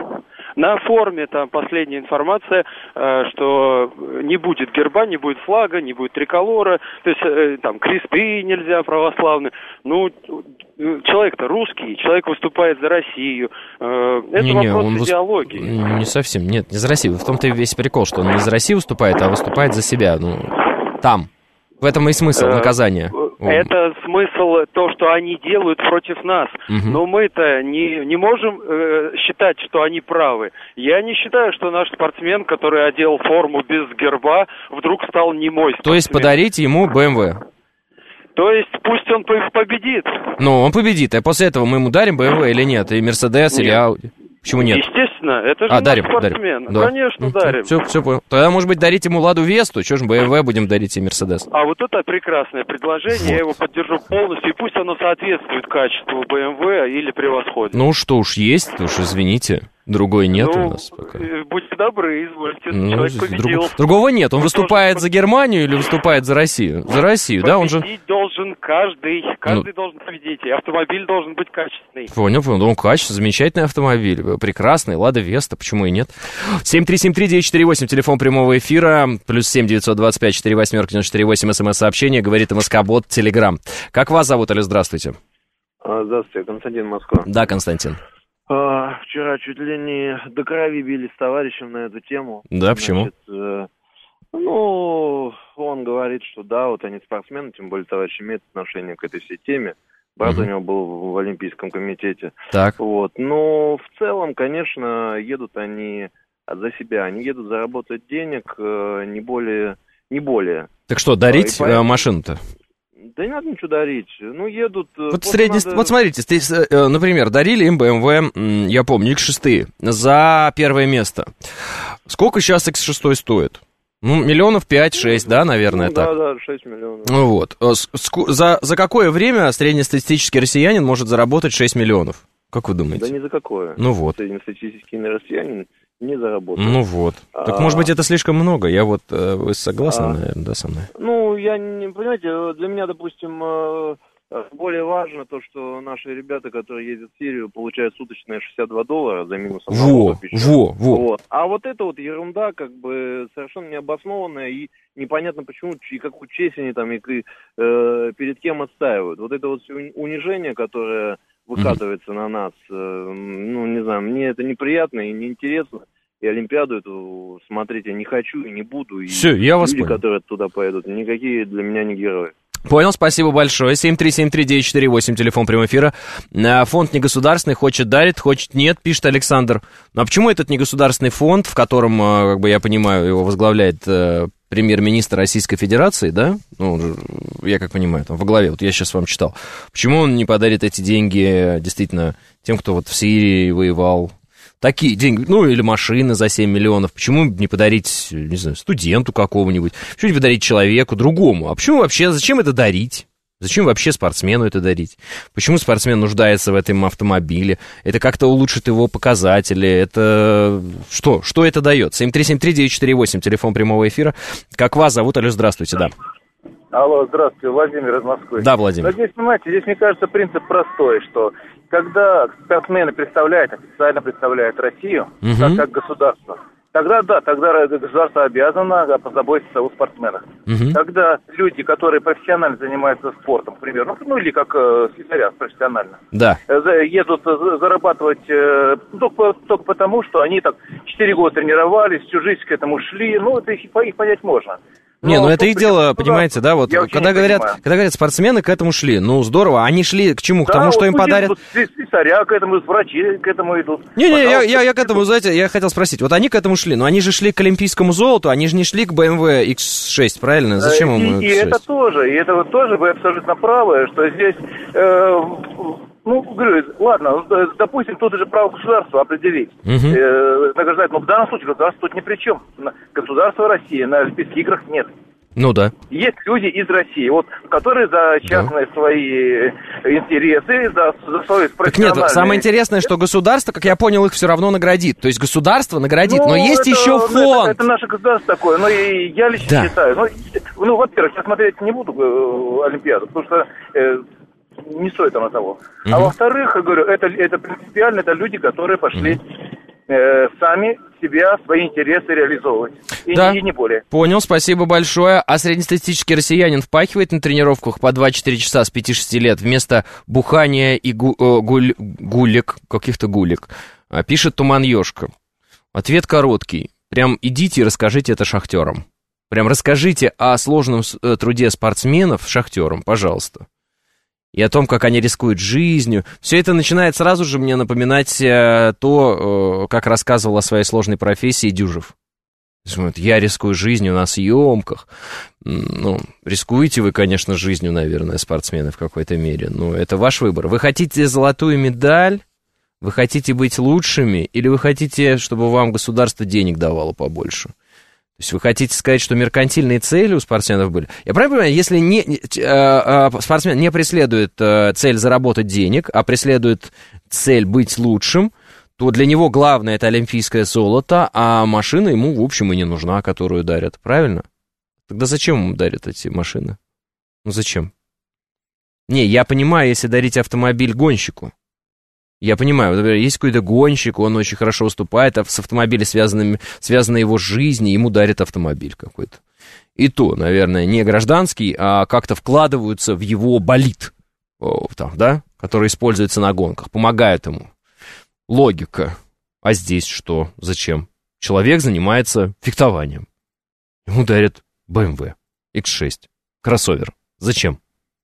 [SPEAKER 14] На форме там последняя информация, э, что не будет герба, не будет флага, не будет триколора, то есть э, там кресты нельзя православные. Ну, человек-то русский, человек выступает за Россию. Э, это
[SPEAKER 2] не, не,
[SPEAKER 14] вопрос
[SPEAKER 2] он
[SPEAKER 14] идеологии.
[SPEAKER 2] Выс... Не совсем, нет, не за Россию. В том-то и весь прикол, что он не за Россию выступает, а выступает за себя. Ну, там. В этом и смысл наказания.
[SPEAKER 14] Это смысл то, что они делают против нас.
[SPEAKER 2] Угу.
[SPEAKER 14] Но мы-то не, не можем э, считать, что они правы. Я не считаю, что наш спортсмен, который одел форму без герба, вдруг стал не мой спортсмен.
[SPEAKER 2] То есть подарить ему бэ эм вэ?
[SPEAKER 14] То есть пусть он победит.
[SPEAKER 2] Ну, он победит, а после этого мы ему дарим бэ эм вэ или нет? И Мерседес, или Ауди? Почему нет?
[SPEAKER 14] Естественно, это же
[SPEAKER 2] а,
[SPEAKER 14] наш
[SPEAKER 2] дарим,
[SPEAKER 14] спортсмен.
[SPEAKER 2] Дарим. Да.
[SPEAKER 14] Конечно,
[SPEAKER 2] ну,
[SPEAKER 14] дарим.
[SPEAKER 2] Все, все понял. Тогда, может быть, дарить ему Ладу Весту? Чего же бэ эм вэ будем дарить и Мерседес?
[SPEAKER 14] А вот это прекрасное предложение, вот. Я его поддержу полностью, и пусть оно соответствует качеству бэ эм вэ или превосходит.
[SPEAKER 2] Ну, что уж есть, то уж извините. Другой нет
[SPEAKER 14] ну,
[SPEAKER 2] у нас пока.
[SPEAKER 14] Будьте добры, извольте,
[SPEAKER 2] ну,
[SPEAKER 14] человек победил.
[SPEAKER 2] Друг... Другого нет, он
[SPEAKER 14] ну,
[SPEAKER 2] выступает
[SPEAKER 14] тоже...
[SPEAKER 2] за Германию или выступает за Россию? За Россию, да? Он же...
[SPEAKER 14] Победить должен каждый, каждый
[SPEAKER 2] ну...
[SPEAKER 14] должен победить, и автомобиль должен быть качественный.
[SPEAKER 2] Понял, понял, он качественный, замечательный автомобиль, прекрасный, Лада Веста, почему и нет? семь три семь три девять четыре восемь, телефон прямого эфира, плюс семь девятьсот двадцать пять четыре восемь девяносто четыре восемь, смс-сообщение, говорит МСК-бот, Телеграм. Как вас зовут, Алло, здравствуйте?
[SPEAKER 15] Здравствуйте, Константин, Москва.
[SPEAKER 2] Да, Константин.
[SPEAKER 15] А, вчера чуть ли не до крови били с товарищем на эту тему.
[SPEAKER 2] Да, почему?
[SPEAKER 15] Значит, э, ну, он говорит, что да, вот они спортсмены, тем более товарищ имеет отношение к этой всей теме. Брат угу. у него был в Олимпийском комитете.
[SPEAKER 2] Так.
[SPEAKER 15] Вот. Но в целом, конечно, едут они за себя, они едут заработать денег, э, не более, не более.
[SPEAKER 2] Так что, дарить
[SPEAKER 15] поэтому...
[SPEAKER 2] машину-то?
[SPEAKER 15] Да не надо ничего дарить. Ну, едут...
[SPEAKER 2] Вот, средний...
[SPEAKER 15] надо...
[SPEAKER 2] вот смотрите, например, дарили им бэ эм вэ, я помню, икс шесть за первое место. Сколько сейчас икс шесть стоит? Ну, миллионов пять-шесть, да, наверное,
[SPEAKER 15] ну,
[SPEAKER 2] так?
[SPEAKER 15] Да, да, шесть миллионов.
[SPEAKER 2] Вот. За, за какое время среднестатистический россиянин может заработать шесть миллионов? Как вы думаете?
[SPEAKER 15] Да ни за какое.
[SPEAKER 2] Ну вот.
[SPEAKER 15] Среднестатистический россиянин не заработает.
[SPEAKER 2] Ну вот. Так, а... может быть, это слишком много? Я вот... Вы согласны, а... наверное, да, со мной?
[SPEAKER 15] Ну, я не... Понимаете, для меня, допустим... Более важно то, что наши ребята, которые ездят в Сирию, получают суточные шестьдесят два доллара за минусом.
[SPEAKER 2] Во, во, во.
[SPEAKER 15] Вот. А вот это вот ерунда, как бы совершенно необоснованная, и непонятно почему, и какую честь они там, и э, перед кем отстаивают. Вот это вот унижение, которое выкатывается mm-hmm. на нас, э, ну, не знаю, мне это неприятно и неинтересно. И Олимпиаду эту смотреть я не хочу и не буду. И
[SPEAKER 2] Все, я вас
[SPEAKER 15] люди,
[SPEAKER 2] понял.
[SPEAKER 15] которые туда поедут, никакие для меня не герои.
[SPEAKER 2] Понял, спасибо большое. семь три семь три девять четыре восемь, телефон прямого эфира. Фонд негосударственный, хочет дарит, хочет нет, пишет Александр. Ну а почему этот негосударственный фонд, в котором, как бы я понимаю, его возглавляет премьер-министр Российской Федерации, да? Ну, я как понимаю, там во главе, вот я сейчас вам читал. Почему он не подарит эти деньги действительно тем, кто вот в Сирии воевал? Такие деньги, ну, или машины за семь миллионов. Почему не подарить, не знаю, студенту какого-нибудь? Почему не подарить человеку, другому? А почему вообще, зачем это дарить? Зачем вообще спортсмену это дарить? Почему спортсмен нуждается в этом автомобиле? Это как-то улучшит его показатели? Это что? Что это дает? семь три семь три девять четыре восемь, телефон прямого эфира. Как вас зовут? Алло, здравствуйте, да.
[SPEAKER 16] Алло, здравствуйте, Владимир из Москвы.
[SPEAKER 2] Да, Владимир.
[SPEAKER 16] Но здесь, понимаете, здесь, мне кажется, принцип простой, что когда спортсмены представляют, официально представляют Россию, угу. как, как государство, тогда да, тогда государство обязано позаботиться о спортсменах. Угу. Когда люди, которые профессионально занимаются спортом, к примеру, ну, ну или как э, слесаря профессионально,
[SPEAKER 2] да.
[SPEAKER 16] едут зарабатывать э, только, только потому, что они так четыре года тренировались, всю жизнь к этому шли, ну, это их, их понять можно.
[SPEAKER 2] Не, ну это их дело, понимаете, да, вот, когда говорят, когда говорят, спортсмены к этому шли, ну здорово, они шли к чему? К
[SPEAKER 16] да,
[SPEAKER 2] тому,
[SPEAKER 16] вот
[SPEAKER 2] что им подарят...
[SPEAKER 16] Слесаря к этому, врачи к этому идут.
[SPEAKER 2] Не-не, я, я, я к этому, знаете, я хотел спросить, вот они к этому шли, но они же шли к олимпийскому золоту, они же не шли к бэ эм вэ икс шесть, правильно? Зачем им
[SPEAKER 16] и, и это тоже, и это вот тоже вы абсолютно правы, что здесь... Э, Ну, говорю, ладно, допустим, тут же право государства определить, uh-huh. э, награждать, но в данном случае государство тут ни при чем. Государство России на Олимпийских играх нет.
[SPEAKER 2] Ну да.
[SPEAKER 16] Есть люди из России, вот, которые за частные да. свои интересы, за, за свою профессиональную...
[SPEAKER 2] Так нет, самое интересное, что государство, как я понял, их все равно наградит. То есть государство наградит, ну, но есть это, еще фонд.
[SPEAKER 16] Это, это наше государство такое, но и я лично да. считаю. Ну, ну, во-первых, я смотреть не буду э, Олимпиаду, потому что... Э, не стоит оно того. Uh-huh. А во-вторых, я говорю, это, это принципиально, это люди, которые пошли uh-huh. э, сами себя, свои интересы реализовывать. И,
[SPEAKER 2] да.
[SPEAKER 16] не, и не более.
[SPEAKER 2] Понял, спасибо большое. А среднестатистический россиянин впахивает на тренировках по два-четыре часа с пяти-шести лет вместо бухания и гу, э, гуль, гулек, каких-то гулек. А, пишет Туман Ёшка. Ответ короткий. Прям идите и расскажите это шахтерам. Прям расскажите о сложном труде спортсменов шахтерам, пожалуйста. И о том, как они рискуют жизнью. Все это начинает сразу же мне напоминать э, то, э, как рассказывал о своей сложной профессии Дюжев. Я рискую жизнью на съемках. Ну, рискуете вы, конечно, жизнью, наверное, спортсмены в какой-то мере. Но это ваш выбор. Вы хотите золотую медаль? Вы хотите быть лучшими? Или вы хотите, чтобы вам государство денег давало побольше? То есть вы хотите сказать, что меркантильные цели у спортсменов были? Я правильно понимаю, если не, э, э, спортсмен не преследует э, цель заработать денег, а преследует цель быть лучшим, то для него главное это олимпийское золото, а машина ему, в общем, и не нужна, которую дарят. Правильно? Тогда зачем ему дарят эти машины? Ну зачем? Не, я понимаю, если дарить автомобиль гонщику. Я понимаю, например, есть какой-то гонщик, он очень хорошо выступает, а с автомобилем связана его жизнь, и ему дарят автомобиль какой-то. И то, наверное, не гражданский, а как-то вкладываются в его болид, там, да, который используется на гонках, помогают ему. Логика. А здесь что? Зачем? Человек занимается фехтованием. Ему дарят бэ эм вэ икс шесть, кроссовер. Зачем?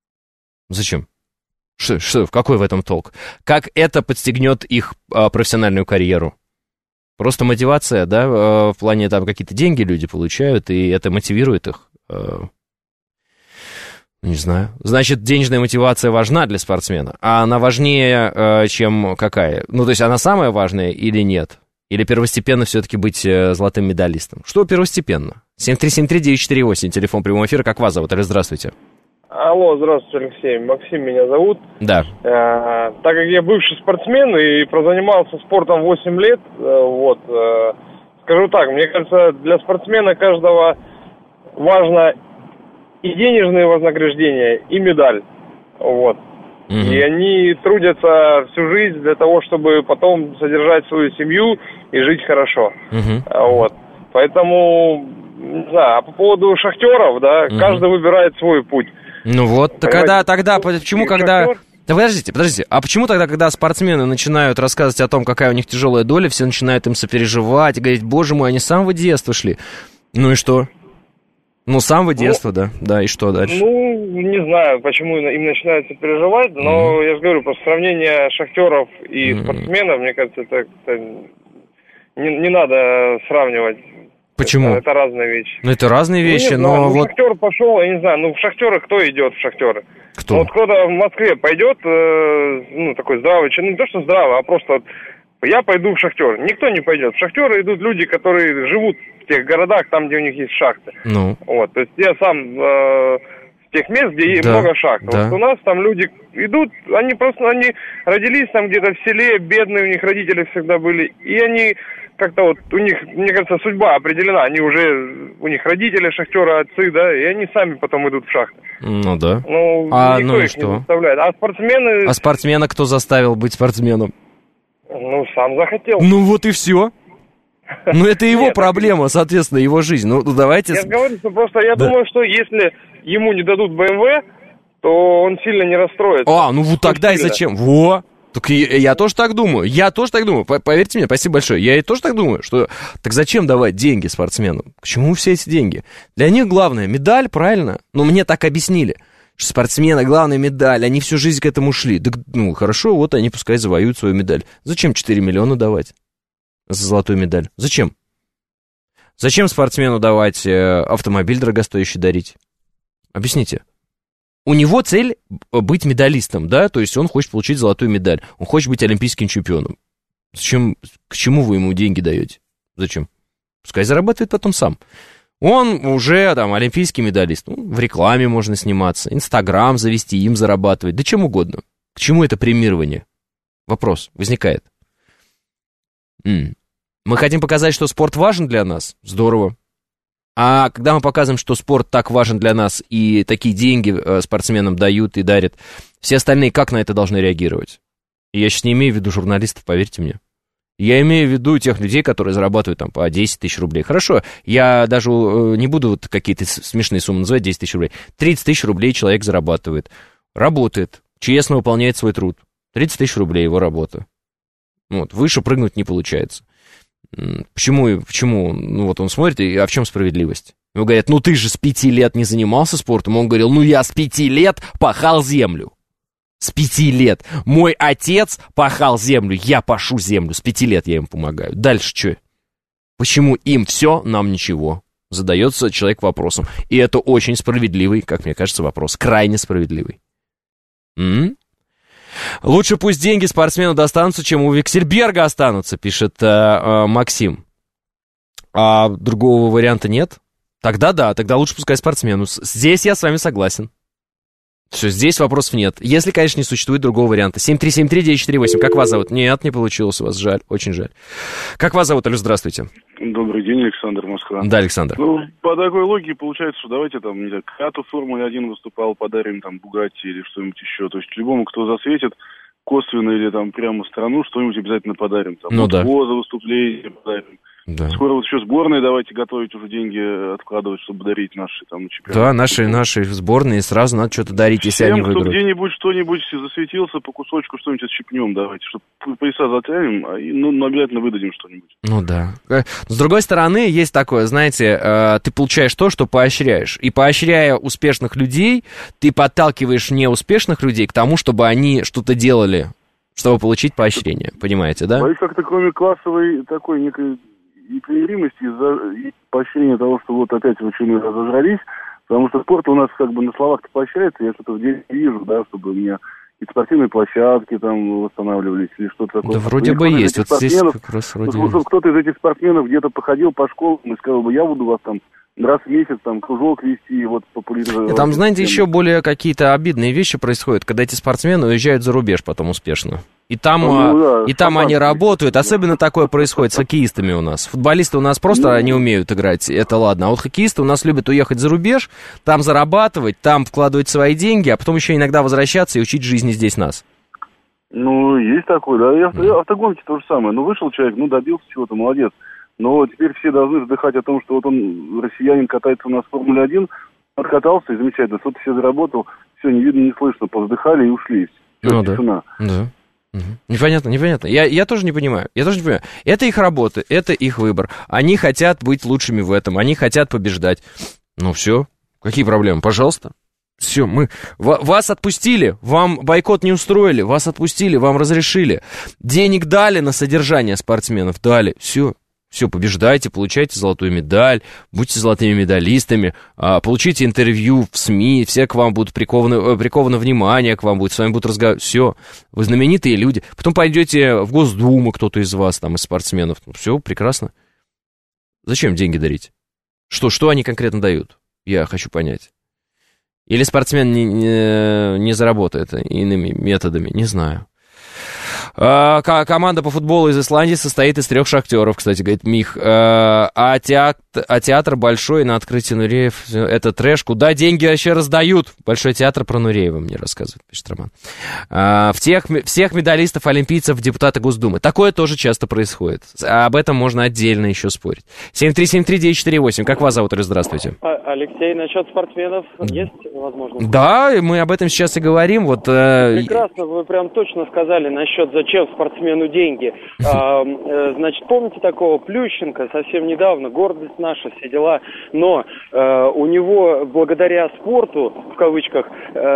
[SPEAKER 2] Зачем? Что, что, какой в этом толк? Как это подстегнет их а, профессиональную карьеру? Просто мотивация, да, в плане там какие-то деньги люди получают, и это мотивирует их. Не знаю. Значит, денежная мотивация важна для спортсмена, а она важнее, чем какая? Ну, то есть она самая важная или нет? Или первостепенно все-таки быть золотым медалистом? Что первостепенно? семь три семь три девять четыре восемь, телефон прямого эфира. Как вас зовут? Здравствуйте.
[SPEAKER 17] Алло, здравствуйте, Алексей. Максим меня зовут.
[SPEAKER 2] Да.
[SPEAKER 17] Э, так как я бывший спортсмен и прозанимался спортом восемь лет, э, вот, э, скажу так, мне кажется, для спортсмена каждого важно и денежные вознаграждения, и медаль. Вот. Mm-hmm. И они трудятся всю жизнь для того, чтобы потом содержать свою семью и жить хорошо. Mm-hmm. Вот. Поэтому, да, а по поводу шахтеров, да, mm-hmm. каждый выбирает свой путь.
[SPEAKER 2] Ну вот, тогда, тогда, почему, когда... Да подождите, подождите, а почему тогда, когда спортсмены начинают рассказывать о том, какая у них тяжелая доля, все начинают им сопереживать и говорить, боже мой, они с самого детства шли. Ну и что? Ну, с самого детства, ну, да. Да, и что дальше?
[SPEAKER 17] Ну, не знаю, почему им начинают сопереживать, но mm-hmm. я же говорю, просто сравнение шахтеров и mm-hmm. спортсменов, мне кажется, это, это не, не надо сравнивать.
[SPEAKER 2] Почему?
[SPEAKER 17] Это, это разные вещи.
[SPEAKER 2] Ну, это разные вещи,
[SPEAKER 17] ну,
[SPEAKER 2] но
[SPEAKER 17] знаю, ну,
[SPEAKER 2] вот...
[SPEAKER 17] шахтер пошел, я не знаю, ну, в шахтеры кто идет в шахтеры?
[SPEAKER 2] Кто?
[SPEAKER 17] Ну, вот кто-то в Москве пойдет, э, ну, такой здравый, ну, не то, что здравый, а просто вот, я пойду в шахтер. Никто не пойдет. В шахтеры идут люди, которые живут в тех городах, там, где у них есть шахты.
[SPEAKER 2] Ну.
[SPEAKER 17] Вот, то есть я сам э, в тех мест, где
[SPEAKER 2] да,
[SPEAKER 17] много шахт.
[SPEAKER 2] Да.
[SPEAKER 17] Вот у нас там люди идут, они просто, они родились там где-то в селе, бедные, у них родители всегда были, и они... Как-то вот у них, мне кажется, судьба определена. Они уже, у них родители шахтеры, отцы, да, и они сами потом идут в шахты.
[SPEAKER 2] Ну да.
[SPEAKER 17] Ну,
[SPEAKER 2] а,
[SPEAKER 17] никто
[SPEAKER 2] ну и
[SPEAKER 17] их
[SPEAKER 2] что?
[SPEAKER 17] не заставляет. А спортсмены...
[SPEAKER 2] А спортсмена кто заставил быть спортсменом?
[SPEAKER 17] Ну, сам захотел.
[SPEAKER 2] Ну вот и все. Ну это его проблема, соответственно, его жизнь. Ну давайте...
[SPEAKER 17] Я говорю, что просто я думаю, что если ему не дадут бэ эм вэ, то он сильно не расстроится.
[SPEAKER 2] А, ну вот тогда и зачем? Во! Так я, я тоже так думаю, я тоже так думаю, поверьте мне, спасибо большое, я и тоже так думаю, что так зачем давать деньги спортсменам, к чему все эти деньги? Для них главное медаль, правильно? Ну, мне так объяснили, что спортсмены главная медаль, они всю жизнь к этому шли. Так, ну, хорошо, вот они пускай завоюют свою медаль. Зачем четыре миллиона давать за золотую медаль? Зачем? Зачем спортсмену давать э, автомобиль дорогостоящий дарить? Объясните. У него цель быть медалистом, да, то есть он хочет получить золотую медаль, он хочет быть олимпийским чемпионом. Зачем, к чему вы ему деньги даете? Зачем? Пускай зарабатывает потом сам. Он уже там олимпийский медалист, ну, в рекламе можно сниматься, Инстаграм завести, им зарабатывать, да чем угодно. К чему это премирование? Вопрос возникает. М-м. Мы хотим показать, что спорт важен для нас? Здорово. А когда мы показываем, что спорт так важен для нас, и такие деньги спортсменам дают и дарят, все остальные как на это должны реагировать? И я сейчас не имею в виду журналистов, поверьте мне. Я имею в виду тех людей, которые зарабатывают там по десять тысяч рублей. Хорошо, я даже не буду вот какие-то смешные суммы называть, десять тысяч рублей. тридцать тысяч рублей человек зарабатывает. Работает, честно выполняет свой труд. тридцать тысяч рублей его работа. Вот, выше прыгнуть не получается. Почему, почему, ну вот он смотрит, и, а в чем справедливость? Ему говорят, ну ты же с пяти лет не занимался спортом. Он говорил, ну я с пяти лет пахал землю. С пяти лет. Мой отец пахал землю, я пашу землю. С пяти лет я им помогаю. Дальше что? Почему им все, нам ничего? Задается человек вопросом. И это очень справедливый, как мне кажется, вопрос. Крайне справедливый. М-м? Лучше пусть деньги спортсмену достанутся, чем у Виксельберга останутся, пишет э, э, Максим. А другого варианта нет? Тогда да, тогда лучше пускай спортсмену. Здесь я с вами согласен. Все, здесь вопросов нет. Если, конечно, не существует другого варианта. семь три семь три девять четыре восемь. Как вас зовут? Нет, не получилось у вас. Жаль, очень жаль. Как вас зовут, Алю, здравствуйте.
[SPEAKER 18] Добрый день, Александр, Москва.
[SPEAKER 2] Да, Александр.
[SPEAKER 18] Ну, по такой логике получается, что давайте там, не знаю, Кату в Формуле один выступал, подарим там Бугатти или что-нибудь еще. То есть любому, кто засветит, косвенно или там прямо в страну, что-нибудь обязательно подарим. Там,
[SPEAKER 2] ну
[SPEAKER 18] вот
[SPEAKER 2] да.
[SPEAKER 18] За выступление подарим.
[SPEAKER 2] Да.
[SPEAKER 18] Скоро вот еще сборные давайте готовить, уже деньги откладывать, чтобы дарить наши там чемпионаты.
[SPEAKER 2] Да, наши, наши сборные, сразу надо что-то дарить, если
[SPEAKER 18] Всем,
[SPEAKER 2] они
[SPEAKER 18] кто
[SPEAKER 2] выиграют.
[SPEAKER 18] где-нибудь что-нибудь засветился, по кусочку что-нибудь отщипнем давайте, чтобы пояса затянем, а, ну, ну, обязательно выдадим что-нибудь.
[SPEAKER 2] Ну да. С другой стороны, есть такое, знаете, ты получаешь то, что поощряешь. И поощряя успешных людей, ты подталкиваешь неуспешных людей к тому, чтобы они что-то делали чтобы получить поощрение. Понимаете, да?
[SPEAKER 18] Боюсь, как-то кроме классовой такой некой непримиримости из-за поощрения того, что вот опять в очередной раз зажрались, потому что спорт у нас как бы на словах-то поощряется, я что-то в деле не вижу, да, чтобы у меня и спортивные площадки там восстанавливались или что-то такое.
[SPEAKER 2] Да вроде бы есть, вот здесь как раз вроде
[SPEAKER 18] ну, кто-то из этих спортсменов где-то походил по школам и сказал бы, я буду вас там раз в месяц там кружок вести, вот популяризировать.
[SPEAKER 2] Там, знаете, еще более какие-то обидные вещи происходят, когда эти спортсмены уезжают за рубеж потом успешно. И там, ну, да, и там они работают. Особенно такое происходит с хоккеистами у нас. Футболисты у нас просто ну, не умеют играть, это ладно. А вот хоккеисты у нас любят уехать за рубеж, там зарабатывать, там вкладывать свои деньги, а потом еще иногда возвращаться и учить жизни здесь нас.
[SPEAKER 18] Ну, есть такое, да. И авто, mm. автогонки то же самое. Ну, вышел человек, ну, добился чего-то, молодец. Но теперь все должны вздыхать о том, что вот он, россиянин, катается у нас в Формуле один, откатался, и замечательно, что-то все заработал, все, не видно, не слышно, повздыхали и ушли. Все,
[SPEAKER 2] ну,
[SPEAKER 18] тишина.
[SPEAKER 2] Да. да. Угу. Непонятно, непонятно. Я, я тоже не понимаю. Я тоже не понимаю. Это их работа, это их выбор. Они хотят быть лучшими в этом, они хотят побеждать. Ну все, какие проблемы? Пожалуйста. Все, мы... Вас отпустили, вам бойкот не устроили, вас отпустили, вам разрешили. Денег дали на содержание спортсменов, дали. Все. Все, побеждайте, получайте золотую медаль, будьте золотыми медалистами, получите интервью в СМИ, все к вам будут прикованы, приковано внимание, к вам будет, с вами будут разговаривать. Все, вы знаменитые люди. Потом пойдете в Госдуму, кто-то из вас, там, из спортсменов. Все, прекрасно. Зачем деньги дарить? Что, что они конкретно дают? Я хочу понять. Или спортсмен не, не, не заработает иными методами, не знаю. А, команда по футболу из Исландии состоит из трех шахтеров, кстати, говорит Мих. А, а, театр, а театр большой на открытии Нуреев, это трэш. Куда деньги вообще раздают? Большой театр про Нуреева мне рассказывает, пишет Роман. А, в тех, всех медалистов, олимпийцев, депутаты Госдумы. Такое тоже часто происходит. Об этом можно отдельно еще спорить. семь три семь три девять четыре восемь. Как вас зовут? Здравствуйте.
[SPEAKER 14] Алексей, насчет спортсменов есть возможность?
[SPEAKER 2] Да, мы об этом сейчас и говорим. Вот, э...
[SPEAKER 14] Прекрасно, вы прям точно сказали насчет зачем спортсмену деньги. А, значит, помните такого Плющенко совсем недавно, гордость наша, все дела, но э, у него благодаря спорту, в кавычках,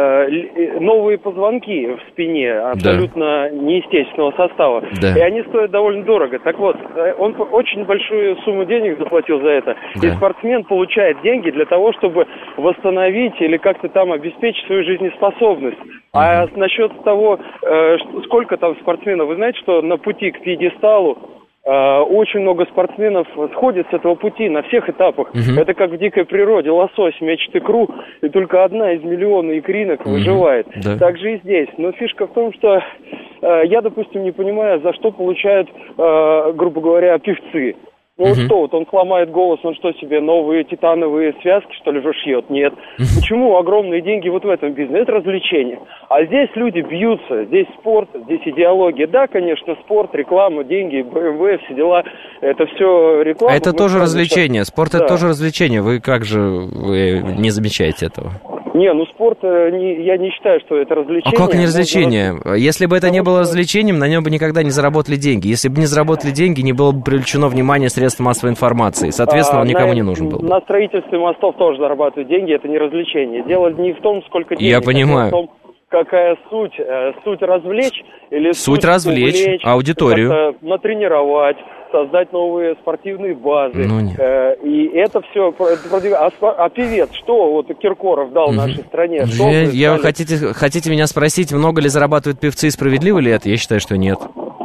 [SPEAKER 14] э, новые позвонки в спине абсолютно да. неестественного состава. Да. И они стоят довольно дорого. Так вот, он очень большую сумму денег заплатил за это. Да. И спортсмен получает деньги для того, чтобы восстановить или как-то там обеспечить свою жизнеспособность. А uh-huh. насчет того, э, сколько там спортсменов, вы знаете, что на пути к пьедесталу э, очень много спортсменов сходит с этого пути на всех этапах. Uh-huh. Это как в дикой природе. Лосось мечет икру, и только одна из миллиона икринок uh-huh. выживает. Да. Так же и здесь. Но фишка в том, что э, я, допустим, не понимаю, за что получают, э, грубо говоря, певцы. Ну uh-huh. что, вот он сломает голос, он что себе, новые титановые связки, что ли, шьет? Нет. Uh-huh. Почему огромные деньги вот в этом бизнесе? Это развлечение. А здесь люди бьются, здесь спорт, здесь идеология. Да, конечно, спорт, реклама, деньги, бэ эм вэ, все дела, это все реклама.
[SPEAKER 2] А это тоже развлечение, спорт да. это тоже развлечение. Вы как же вы не замечаете этого?
[SPEAKER 14] Не, ну спорт, не, я не считаю, что это развлечение.
[SPEAKER 2] А как не развлечение? Можно... Если бы это не было развлечением, на нем бы никогда не заработали деньги. Если бы не заработали деньги, не было бы привлечено внимание средств массовой информации. Соответственно, а, он никому
[SPEAKER 14] на,
[SPEAKER 2] не нужен был бы.
[SPEAKER 14] На строительстве мостов тоже зарабатывают деньги, это не развлечение. Дело не в том, сколько денег.
[SPEAKER 2] Я понимаю.
[SPEAKER 14] А в том, какая суть. Суть развлечь или
[SPEAKER 2] суть, суть развлечь увлечь,
[SPEAKER 14] аудиторию. Натренировать, создать новые спортивные базы.
[SPEAKER 2] Ну, нет.
[SPEAKER 14] Э, и это все... А, а певец, что вот Киркоров дал нашей стране? Что
[SPEAKER 2] я, я хотите, хотите меня спросить, много ли зарабатывают певцы и справедливо ли это? Я считаю, что нет.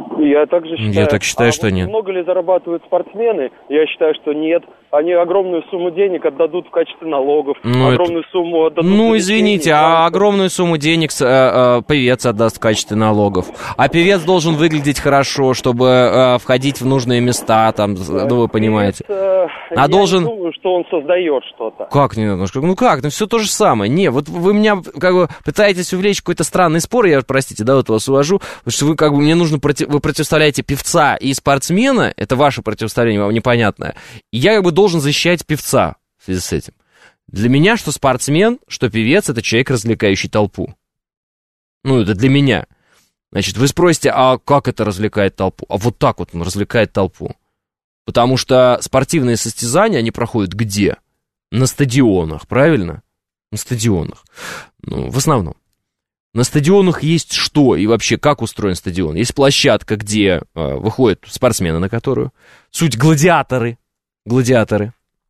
[SPEAKER 14] Я также считаю.
[SPEAKER 2] Я так считаю,
[SPEAKER 14] а
[SPEAKER 2] что
[SPEAKER 14] вот
[SPEAKER 2] нет.
[SPEAKER 14] Много ли зарабатывают спортсмены? Я считаю, что нет. Они огромную сумму денег отдадут в качестве налогов.
[SPEAKER 2] Ну,
[SPEAKER 14] огромную
[SPEAKER 2] это...
[SPEAKER 14] сумму отдадут...
[SPEAKER 2] Ну, извините, а огромную сумму денег э, э, певец отдаст в качестве налогов. А певец должен выглядеть хорошо, чтобы э, входить в нужные места, там, ну, вы понимаете.
[SPEAKER 14] Певец, э,
[SPEAKER 2] а
[SPEAKER 14] я
[SPEAKER 2] должен...
[SPEAKER 14] не думаю, что он создает что-то.
[SPEAKER 2] Как не надо? Ну как? Ну все то же самое. Не, вот вы меня как бы пытаетесь увлечь какой-то странный спор, я, простите, да, вот вас увожу, потому что вы как бы, мне нужно, против... вы противоставляете певца и спортсмена, это ваше противостояние, вам непонятное, и я как бы должен защищать певца в связи с этим. Для меня, что спортсмен, что певец, это человек, развлекающий толпу. Ну, это для меня. Значит, вы спросите, а как это развлекает толпу? А вот так вот он развлекает толпу. Потому что спортивные состязания, они проходят где? На стадионах, правильно? На стадионах. Ну, в основном. На стадионах есть что и вообще как устроен стадион? Есть площадка, где э, выходят спортсмены, на которую. Суть гладиаторы. Гладиаторы.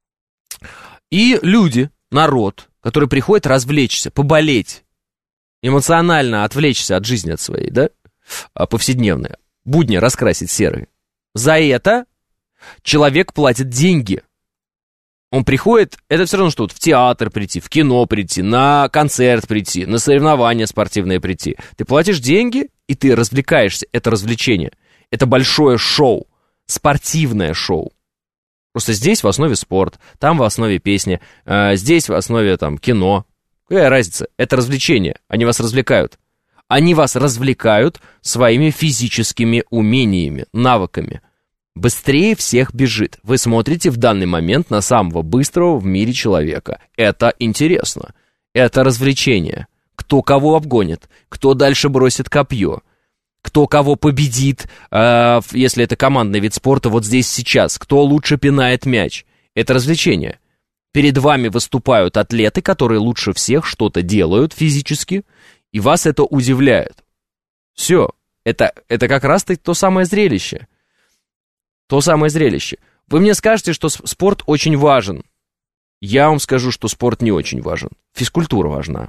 [SPEAKER 2] И люди, народ, который приходит развлечься, поболеть, эмоционально отвлечься от жизни, от своей, да, повседневной, будни раскрасить серые. За это человек платит деньги. Он приходит, это все равно, что вот в театр прийти, в кино прийти, на концерт прийти, на соревнования спортивные прийти. Ты платишь деньги, и ты развлекаешься. Это развлечение. Это большое шоу, спортивное шоу. Просто здесь в основе спорт, там в основе песни, э, здесь в основе там кино. Какая разница? Это развлечение, они вас развлекают. Они вас развлекают своими физическими умениями, навыками. Быстрее всех бежит. Вы смотрите в данный момент на самого быстрого в мире человека. Это интересно. Это развлечение. Кто кого обгонит, кто дальше бросит копье, кто кого победит, э, если это командный вид спорта, вот здесь сейчас, кто лучше пинает мяч. Это развлечение. Перед вами выступают атлеты, которые лучше всех что-то делают физически, и вас это удивляет. Все. Это, это как раз то самое зрелище. То самое зрелище. Вы мне скажете, что спорт очень важен. Я вам скажу, что спорт не очень важен. Физкультура важна.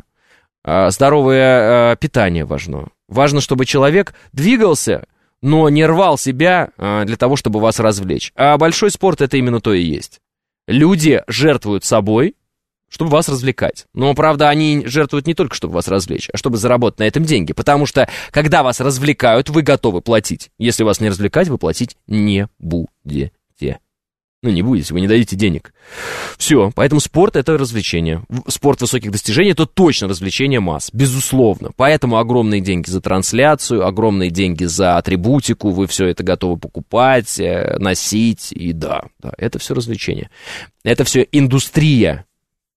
[SPEAKER 2] Здоровое питание важно. Важно, чтобы человек двигался, но не рвал себя для того, чтобы вас развлечь. А большой спорт — это именно то и есть. Люди жертвуют собой, чтобы вас развлекать. Но, правда, они жертвуют не только, чтобы вас развлечь, а чтобы заработать на этом деньги. Потому что, когда вас развлекают, вы готовы платить. Если вас не развлекать, вы платить не будете. Ну, не будете, вы не дадите денег. Все, поэтому спорт — это развлечение. Спорт высоких достижений — это точно развлечение масс, безусловно. Поэтому огромные деньги за трансляцию, огромные деньги за атрибутику, вы все это готовы покупать, носить, и да, да, это все развлечение. Это все индустрия.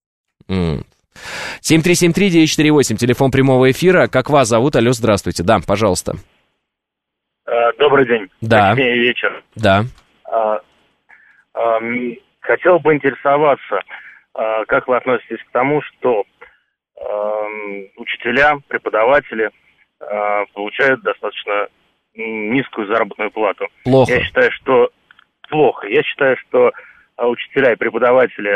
[SPEAKER 2] семь три семь три девять четыре восемь, телефон прямого эфира. Как вас зовут? Алло, здравствуйте. Да, пожалуйста.
[SPEAKER 19] Добрый день.
[SPEAKER 2] Да.
[SPEAKER 19] Точнее, вечер.
[SPEAKER 2] Да.
[SPEAKER 19] Хотел бы интересоваться, как вы относитесь к тому, что учителя, преподаватели получают достаточно низкую заработную плату.
[SPEAKER 2] Плохо.
[SPEAKER 19] Я считаю, что плохо. Я считаю, что учителя и преподаватели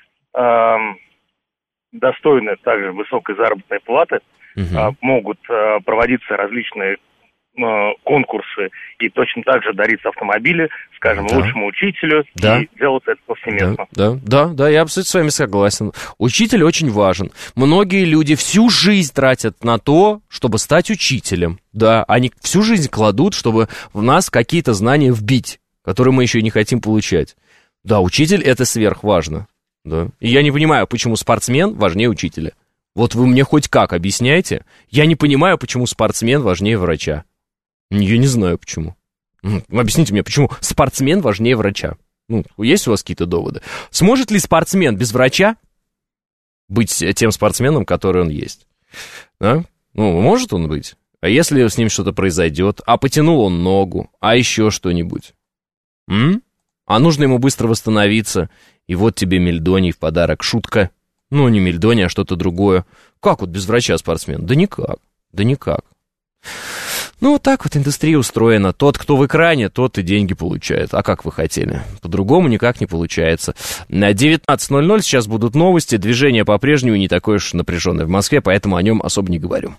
[SPEAKER 19] достойны также высокой заработной платы. Угу. Могут проводиться различные конкурсы и точно так же дариться автомобили, скажем, да. лучшему учителю, да. и делать это повсеместно.
[SPEAKER 2] Да, да, да, да, я абсолютно с вами согласен. Учитель очень важен. Многие люди всю жизнь тратят на то, чтобы стать учителем. Да, они всю жизнь кладут, чтобы в нас какие-то знания вбить, которые мы еще не хотим получать. Да, учитель — это сверхважно. Да. И я не понимаю, почему спортсмен важнее учителя. Вот вы мне хоть как объясняете? Я не понимаю, почему спортсмен важнее врача. Я не знаю, почему. Объясните мне, почему спортсмен важнее врача? Ну, есть у вас какие-то доводы? Сможет ли спортсмен без врача быть тем спортсменом, который он есть? А? Ну, может он быть? А если с ним что-то произойдет? А потянул он ногу? А еще что-нибудь? М? А нужно ему быстро восстановиться? И вот тебе мельдоний в подарок. Шутка. Ну, не мельдоний, а что-то другое. Как вот без врача спортсмен? Да никак. Да никак. Ну, вот так вот индустрия устроена. Тот, кто в экране, тот и деньги получает. А как вы хотели? По-другому никак не получается. На девятнадцать ноль ноль сейчас будут новости. Движение по-прежнему не такое уж напряженное в Москве, поэтому о нем особо не говорю.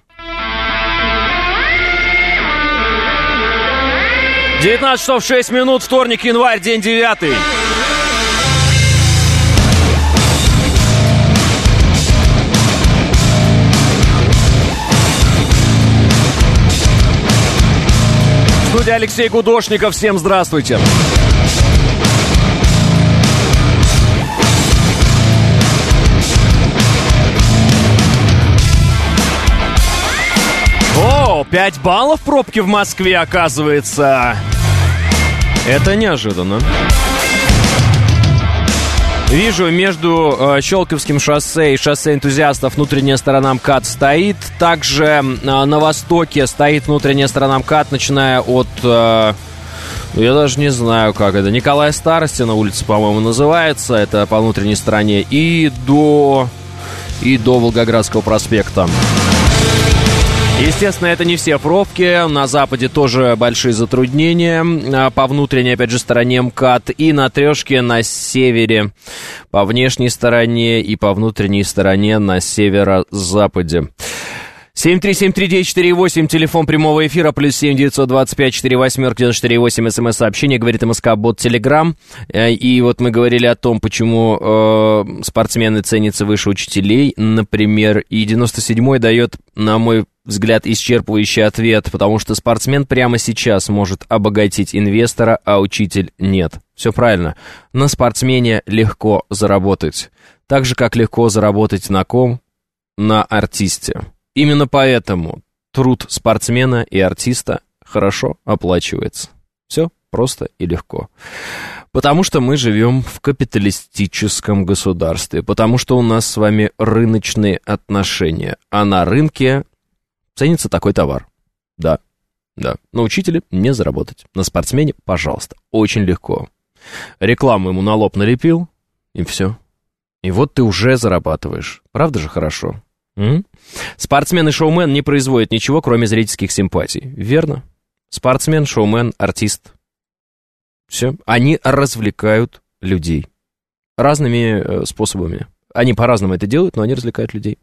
[SPEAKER 2] девятнадцать часов шесть минут, вторник, январь, день девятый. Студия Алексей Гудошников, всем здравствуйте. О, пять баллов пробки в Москве, оказывается. Это неожиданно. Вижу, между э, Щелковским шоссе и шоссе энтузиастов внутренняя сторона МКАД стоит. Также э, на востоке стоит внутренняя сторона МКАД, начиная от... Э, я даже не знаю, как это. Николая Старостина улица, по-моему, называется. Это по внутренней стороне. И до... И до Волгоградского проспекта. Естественно, это не все пробки. На западе тоже большие затруднения. По внутренней, опять же, стороне МКАД. И на трешке на севере. По внешней стороне и по внутренней стороне на северо-западе. семь три семь три девять четыре восемь, телефон прямого эфира, плюс семь девятьсот двадцать пять четыре восемь девять четыре восемь, смс-сообщение, говорит МСК-бот Телеграм. И вот мы говорили о том, почему э, спортсмены ценятся выше учителей, например, и девяносто седьмой дает, на мой взгляд, исчерпывающий ответ, потому что спортсмен прямо сейчас может обогатить инвестора, а учитель нет. Все правильно. На спортсмене легко заработать. Так же, как легко заработать на ком? На артисте. Именно поэтому труд спортсмена и артиста хорошо оплачивается. Все просто и легко. Потому что мы живем в капиталистическом государстве, потому что у нас с вами рыночные отношения, а на рынке ценится такой товар. Да, да. На учителе не заработать, на спортсмене, пожалуйста, очень легко. Рекламу ему на лоб налепил, и все. И вот ты уже зарабатываешь. Правда же хорошо? М? Спортсмен и шоумен не производят ничего, кроме зрительских симпатий. Верно? Спортсмен, шоумен, артист. Все. Они развлекают людей. Разными э, способами. Они по-разному это делают, но они развлекают людей.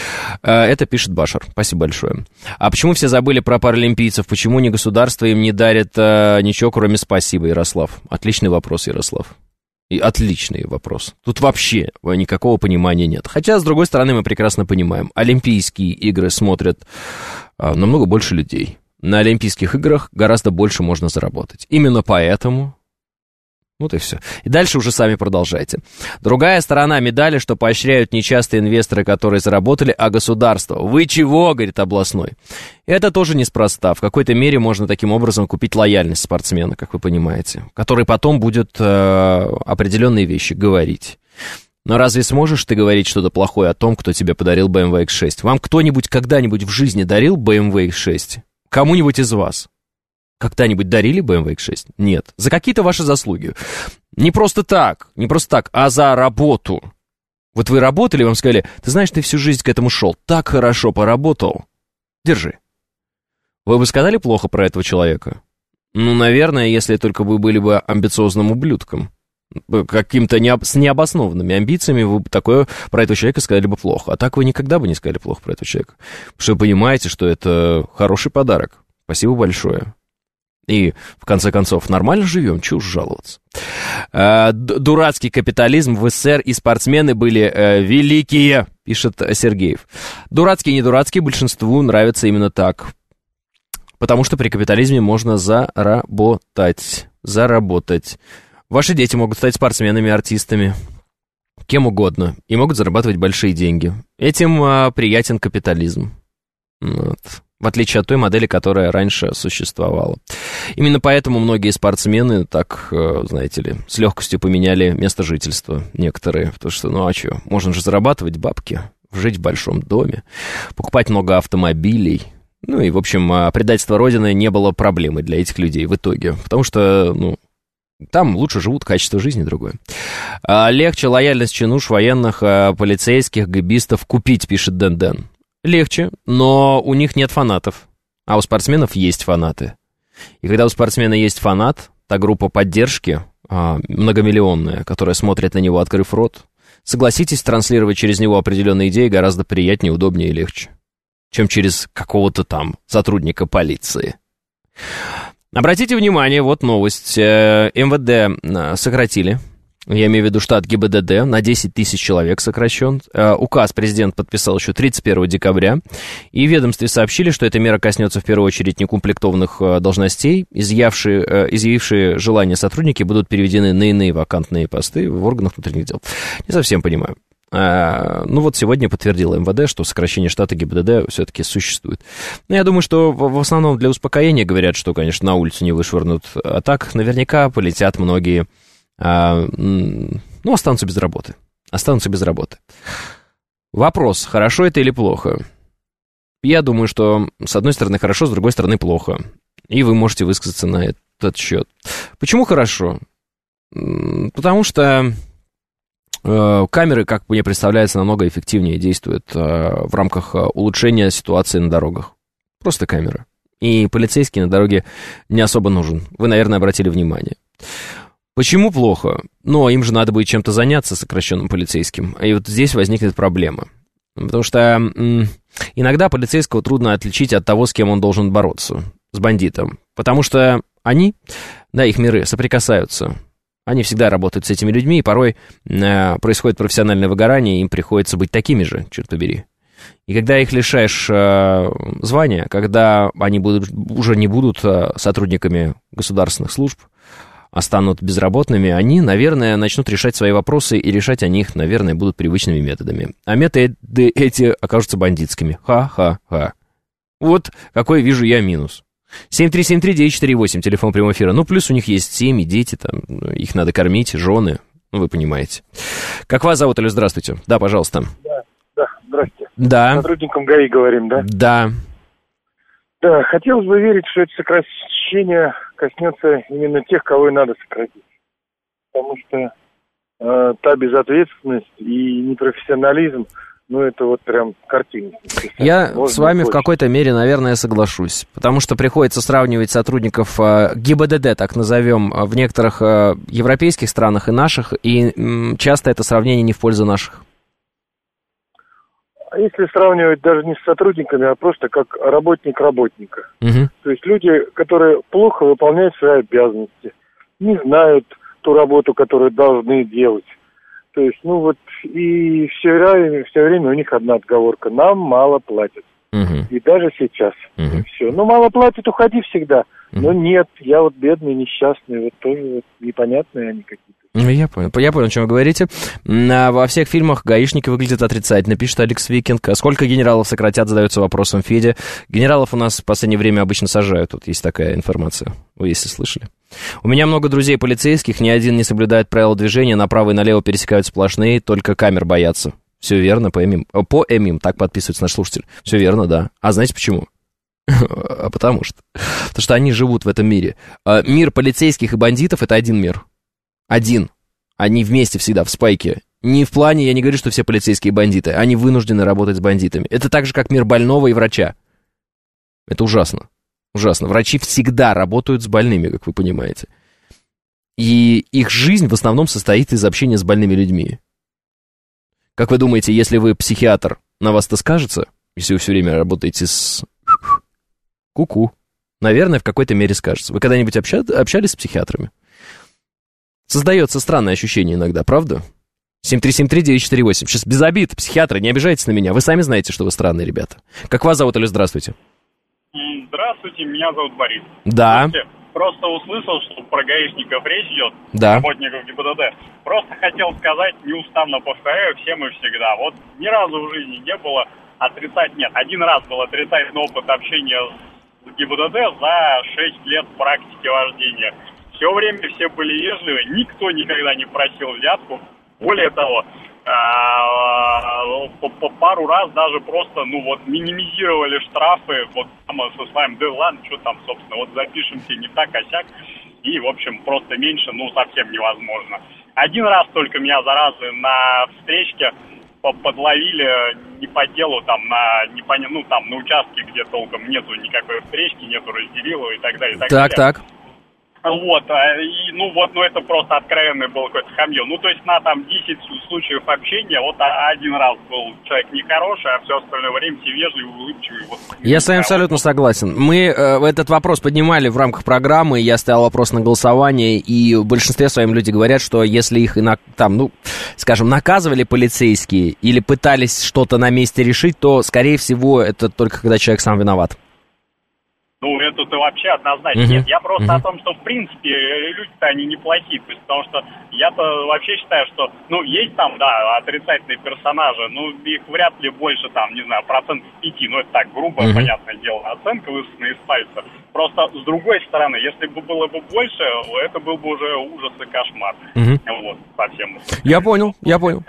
[SPEAKER 2] Э, это пишет Башар. Спасибо большое. А почему все забыли про паралимпийцев? Почему ни государство им не дарит э, ничего, кроме спасибо, Ярослав? Отличный вопрос, Ярослав. И отличный вопрос. Тут вообще никакого понимания нет. Хотя, с другой стороны, мы прекрасно понимаем, Олимпийские игры смотрят а, намного больше людей. На Олимпийских играх гораздо больше можно заработать. Именно поэтому... Вот и все. И дальше уже сами продолжайте. Другая сторона медали, что поощряют не часто инвесторы, которые заработали, а государство. Вы чего, говорит областной. Это тоже неспроста. В какой-то мере можно таким образом купить лояльность спортсмена, как вы понимаете, который потом будет э, определенные вещи говорить. Но разве сможешь ты говорить что-то плохое о том, кто тебе подарил бэ эм вэ икс шесть? Вам кто-нибудь когда-нибудь в жизни дарил бэ эм вэ икс шесть? Кому-нибудь из вас? Когда-нибудь дарили бэ эм вэ икс шесть? Нет. За какие-то ваши заслуги. Не просто так, не просто так, а за работу. Вот вы работали, вам сказали, ты знаешь, ты всю жизнь к этому шел, так хорошо поработал. Держи. Вы бы сказали плохо про этого человека? Ну, наверное, если только вы были бы амбициозным ублюдком. Каким-то необ... с необоснованными амбициями вы бы такое про этого человека сказали бы плохо. А так вы никогда бы не сказали плохо про этого человека. Потому что вы понимаете, что это хороший подарок. Спасибо большое. И, в конце концов, нормально живем, чего уж жаловаться. А, дурацкий капитализм в СССР и спортсмены были а, великие, пишет Сергеев. Дурацкие и не дурацкие большинству нравятся именно так. Потому что при капитализме можно заработать. Заработать. Ваши дети могут стать спортсменами, артистами, кем угодно, и могут зарабатывать большие деньги. Этим а, приятен капитализм. Вот. В отличие от той модели, которая раньше существовала. Именно поэтому многие спортсмены так, знаете ли, с легкостью поменяли место жительства некоторые. Потому что, ну а что, можно же зарабатывать бабки, жить в большом доме, покупать много автомобилей. Ну и, в общем, предательство Родины не было проблемой для этих людей в итоге. Потому что, ну, там лучше живут, качество жизни другое. А легче лояльность чинуш военных, полицейских, гэбистов купить, пишет Дэн-Дэн. Легче, но у них нет фанатов, а у спортсменов есть фанаты. И когда у спортсмена есть фанат, та группа поддержки, а, многомиллионная, которая смотрит на него, открыв рот, согласитесь, транслировать через него определенные идеи гораздо приятнее, удобнее и легче, чем через какого-то там сотрудника полиции. Обратите внимание, вот новость. эм вэ дэ сократили. Я имею в виду штат гэ бэ дэ дэ, на десять тысяч человек сокращен. Э, указ президент подписал еще тридцать первого декабря. И в ведомстве сообщили, что эта мера коснется в первую очередь некомплектованных э, должностей. Изъявшие, э, изъявившие желание сотрудники будут переведены на иные вакантные посты в органах внутренних дел. Не совсем понимаю. Э, ну вот сегодня подтвердила эм вэ дэ, что сокращение штата гэ бэ дэ дэ все-таки существует. Но я думаю, что в, в основном для успокоения говорят, что, конечно, на улицу не вышвырнут. А так наверняка полетят многие... А, ну, останутся без работы. Останутся без работы. Вопрос, хорошо это или плохо? Я думаю, что с одной стороны хорошо, с другой стороны плохо. И вы можете высказаться на этот счет. Почему хорошо? Потому что э, камеры, как мне представляется, намного эффективнее действуют э, в рамках улучшения ситуации на дорогах. Просто камера. И полицейский на дороге не особо нужен. Вы, наверное, обратили внимание. Почему плохо? Ну, им же надо будет чем-то заняться, сокращенным полицейским. И вот здесь возникнет проблема. Потому что м- иногда полицейского трудно отличить от того, с кем он должен бороться, с бандитом. Потому что они, да, их миры соприкасаются. Они всегда работают с этими людьми, и порой э, происходит профессиональное выгорание, и им приходится быть такими же, черт побери. И когда их лишаешь э, звания, когда они будут, уже не будут э, сотрудниками государственных служб, а станут безработными, они, наверное, начнут решать свои вопросы, и решать они их, наверное, будут привычными методами. А методы эти окажутся бандитскими. Ха-ха-ха. Вот какой вижу я минус. семь три семь три девять четыре восемь, телефон прямого эфира. Ну, плюс у них есть семьи, дети, там, их надо кормить, жены, ну, вы понимаете. Как вас зовут, Алло, здравствуйте. Да, пожалуйста.
[SPEAKER 20] Да, да, здрасте.
[SPEAKER 2] Да.
[SPEAKER 20] Сотрудникам ГАИ говорим, да?
[SPEAKER 2] Да.
[SPEAKER 20] Да, хотелось бы верить, что это сокращение коснется именно тех, кого и надо сократить. Потому что э, та безответственность и непрофессионализм, ну, это вот прям картина.
[SPEAKER 2] Я
[SPEAKER 20] Можно
[SPEAKER 2] с вами
[SPEAKER 20] больше.
[SPEAKER 2] в какой-то мере, наверное, соглашусь. Потому что приходится сравнивать сотрудников э, ГИБДД, так назовем, в некоторых э, европейских странах и наших, и м, часто это сравнение не в пользу наших.
[SPEAKER 20] А если сравнивать даже не с сотрудниками, а просто как работник работника.
[SPEAKER 2] Угу.
[SPEAKER 20] То есть люди, которые плохо выполняют свои обязанности, не знают ту работу, которую должны делать. То есть, ну вот, и все время, все время у них одна отговорка. Нам мало платят.
[SPEAKER 2] Угу.
[SPEAKER 20] И даже сейчас.
[SPEAKER 2] Угу.
[SPEAKER 20] Все. Ну, мало платят, уходи всегда. Угу. Но нет, я вот бедный, несчастный, вот тоже вот непонятные они какие-то.
[SPEAKER 2] Я понял, я понял, о чем вы говорите. Во всех фильмах гаишники выглядят отрицательно, пишет Алекс Викинг. Сколько генералов сократят, задается вопросом Федя. Генералов у нас в последнее время обычно сажают, тут есть такая информация, вы если слышали. У меня много друзей полицейских, ни один не соблюдает правила движения, направо и налево пересекают сплошные, только камер боятся. Все верно, по ЭМИМ. По ЭМИМ, так подписывается наш слушатель. Все верно, да. А знаете почему? А потому что. Потому что они живут в этом мире. Мир полицейских и бандитов — это один мир. Один. Они вместе всегда, в спайке. Не в плане, я не говорю, что все полицейские бандиты. Они вынуждены работать с бандитами. Это так же, как мир больного и врача. Это ужасно. Ужасно. Врачи всегда работают с больными, как вы понимаете. И их жизнь в основном состоит из общения с больными людьми. Как вы думаете, если вы психиатр, на вас-то скажется? Если вы все время работаете с... Ку-ку. Наверное, в какой-то мере скажется. Вы когда-нибудь обща... общались с психиатрами? Создается странное ощущение иногда, правда? семь три семь три девять четыре восемь. Сейчас без обид, психиатры, не обижайтесь на меня. Вы сами знаете, что вы странные ребята. Как вас зовут, Алло, здравствуйте?
[SPEAKER 21] Здравствуйте, меня зовут Борис.
[SPEAKER 2] Да.
[SPEAKER 21] Слушайте, просто услышал, что про гаишников речь идет,
[SPEAKER 2] да.
[SPEAKER 21] Работников ГИБДД. Просто хотел сказать, неустанно повторяю, всем и всегда. Вот ни разу в жизни не было отрицать, нет, один раз был отрицательный опыт общения с ГИБДД за шесть лет практики вождения. Все время все были вежливы, никто никогда не просил взятку. Более того, по пару раз даже просто, ну вот, минимизировали штрафы, вот там со своим, да ладно, что там, собственно, вот запишемся не так, а сяк, и, в общем, просто меньше, ну, совсем невозможно. Один раз только меня, заразы, на встречке подловили не по делу, там, на, не по, ну, там, на участке, где толком нету никакой встречки, нету разделила и так далее. И так,
[SPEAKER 2] так.
[SPEAKER 21] далее.
[SPEAKER 2] так.
[SPEAKER 21] Вот, и, ну вот, ну это просто откровенное было какое-то хамье. Ну, то есть на там десять случаев общения, вот один раз был человек нехороший, а все остальное время все вежливые, улыбчивые. Вот.
[SPEAKER 2] Я с вами абсолютно согласен. Мы э, этот вопрос поднимали в рамках программы, я ставил вопрос на голосование, и в большинстве своем люди говорят, что если их инак, там, ну, скажем, наказывали полицейские или пытались что-то на месте решить, то, скорее всего, это только когда человек сам виноват.
[SPEAKER 21] Ну, это-то вообще однозначно.
[SPEAKER 2] Uh-huh.
[SPEAKER 21] Нет, я просто
[SPEAKER 2] uh-huh.
[SPEAKER 21] о том, что, в принципе, люди-то они неплохие. То есть, потому что я-то вообще считаю, что, ну, есть там, да, отрицательные персонажи, ну, их вряд ли больше, там, не знаю, процентов пяти. Ну, это так, грубо, uh-huh. понятное дело, оценка высосана из пальца. Просто, с другой стороны, если бы было бы больше, это был бы уже ужас и кошмар. Uh-huh. Вот, совсем.
[SPEAKER 2] Я понял, я понял.
[SPEAKER 21] Хотел сказать.